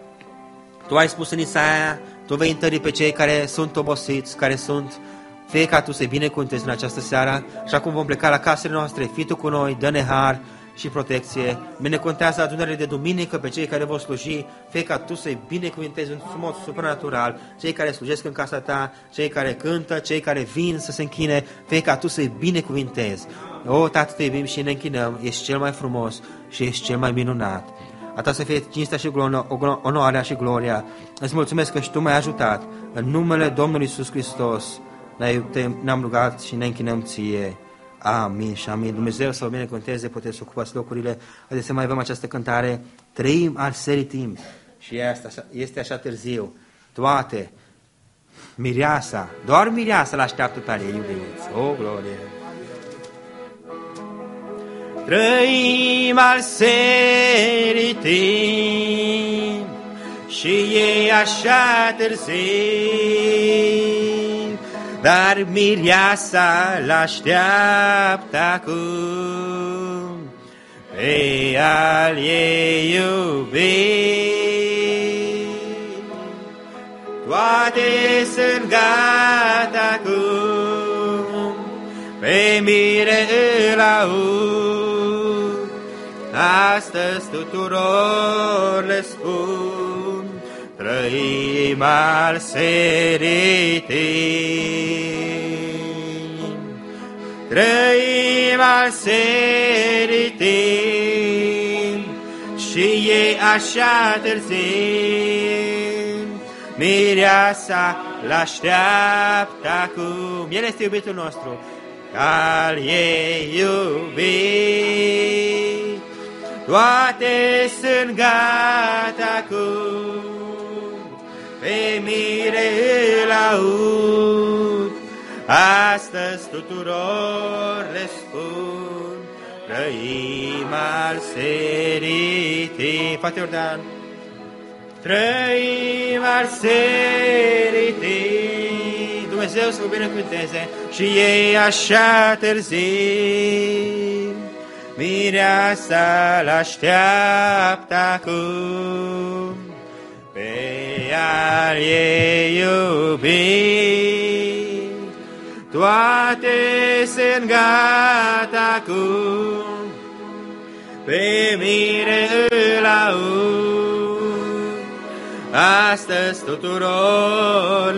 Speaker 3: Tu ai spus în Isaia, Tu vei întări pe cei care sunt obosiți, care sunt... Fie ca Tu să-i binecuvântezi în această seară și acum vom pleca la casele noastre, fii Tu cu noi, dă-ne har și protecție. Binecuvântează adunările de duminică pe cei care vor sluji, fie ca Tu să-i binecuvântezi într-un mod supranatural, cei care slujesc în casa Ta, cei care cântă, cei care vin să se închine, fie ca Tu să-i binecuvântezi. O, Tată, Te iubim și ne închinăm, ești cel mai frumos și ești cel mai minunat. A Ta să fie cinstea și onoarea și gloria. Îți mulțumesc că și Tu m-ai ajutat. În numele Domnului Iisus Hristos ne-am rugat și ne închinăm Ție. Amin și amin. Dumnezeu să vă binecuvânteze, puteți să ocupați locurile. Haideți să mai avem această cântare. Trăim al serii timp. Și este așa târziu. Toate. Mireasa. Doar mireasa l-așteaptă pe ale iubiți. O, glorie!
Speaker 1: Trăim al serii timp și e așa târziu, dar mireasa l-așteaptă acum pe al ei iubit. Toate sunt gata acum, pe mire îl aud. Astăzi tuturor le spun, trăim al serii timp. Trăim al serii timp și e așa târziu, mireasa l-așteaptă acum. El este iubitul nostru, al ei iubit. Toate sunt gata acum, pe mire îl aud. Astăzi tuturor le spun, trăim al serii timp. Frate Iordan, trăim al serii timp. Dumnezeu să vă binecuvânteze și ei așa târziu, mireasa l-așteaptă acum pe al ei iubit. Toate sunt gata acum, pe mire îl aud. Astăzi tuturor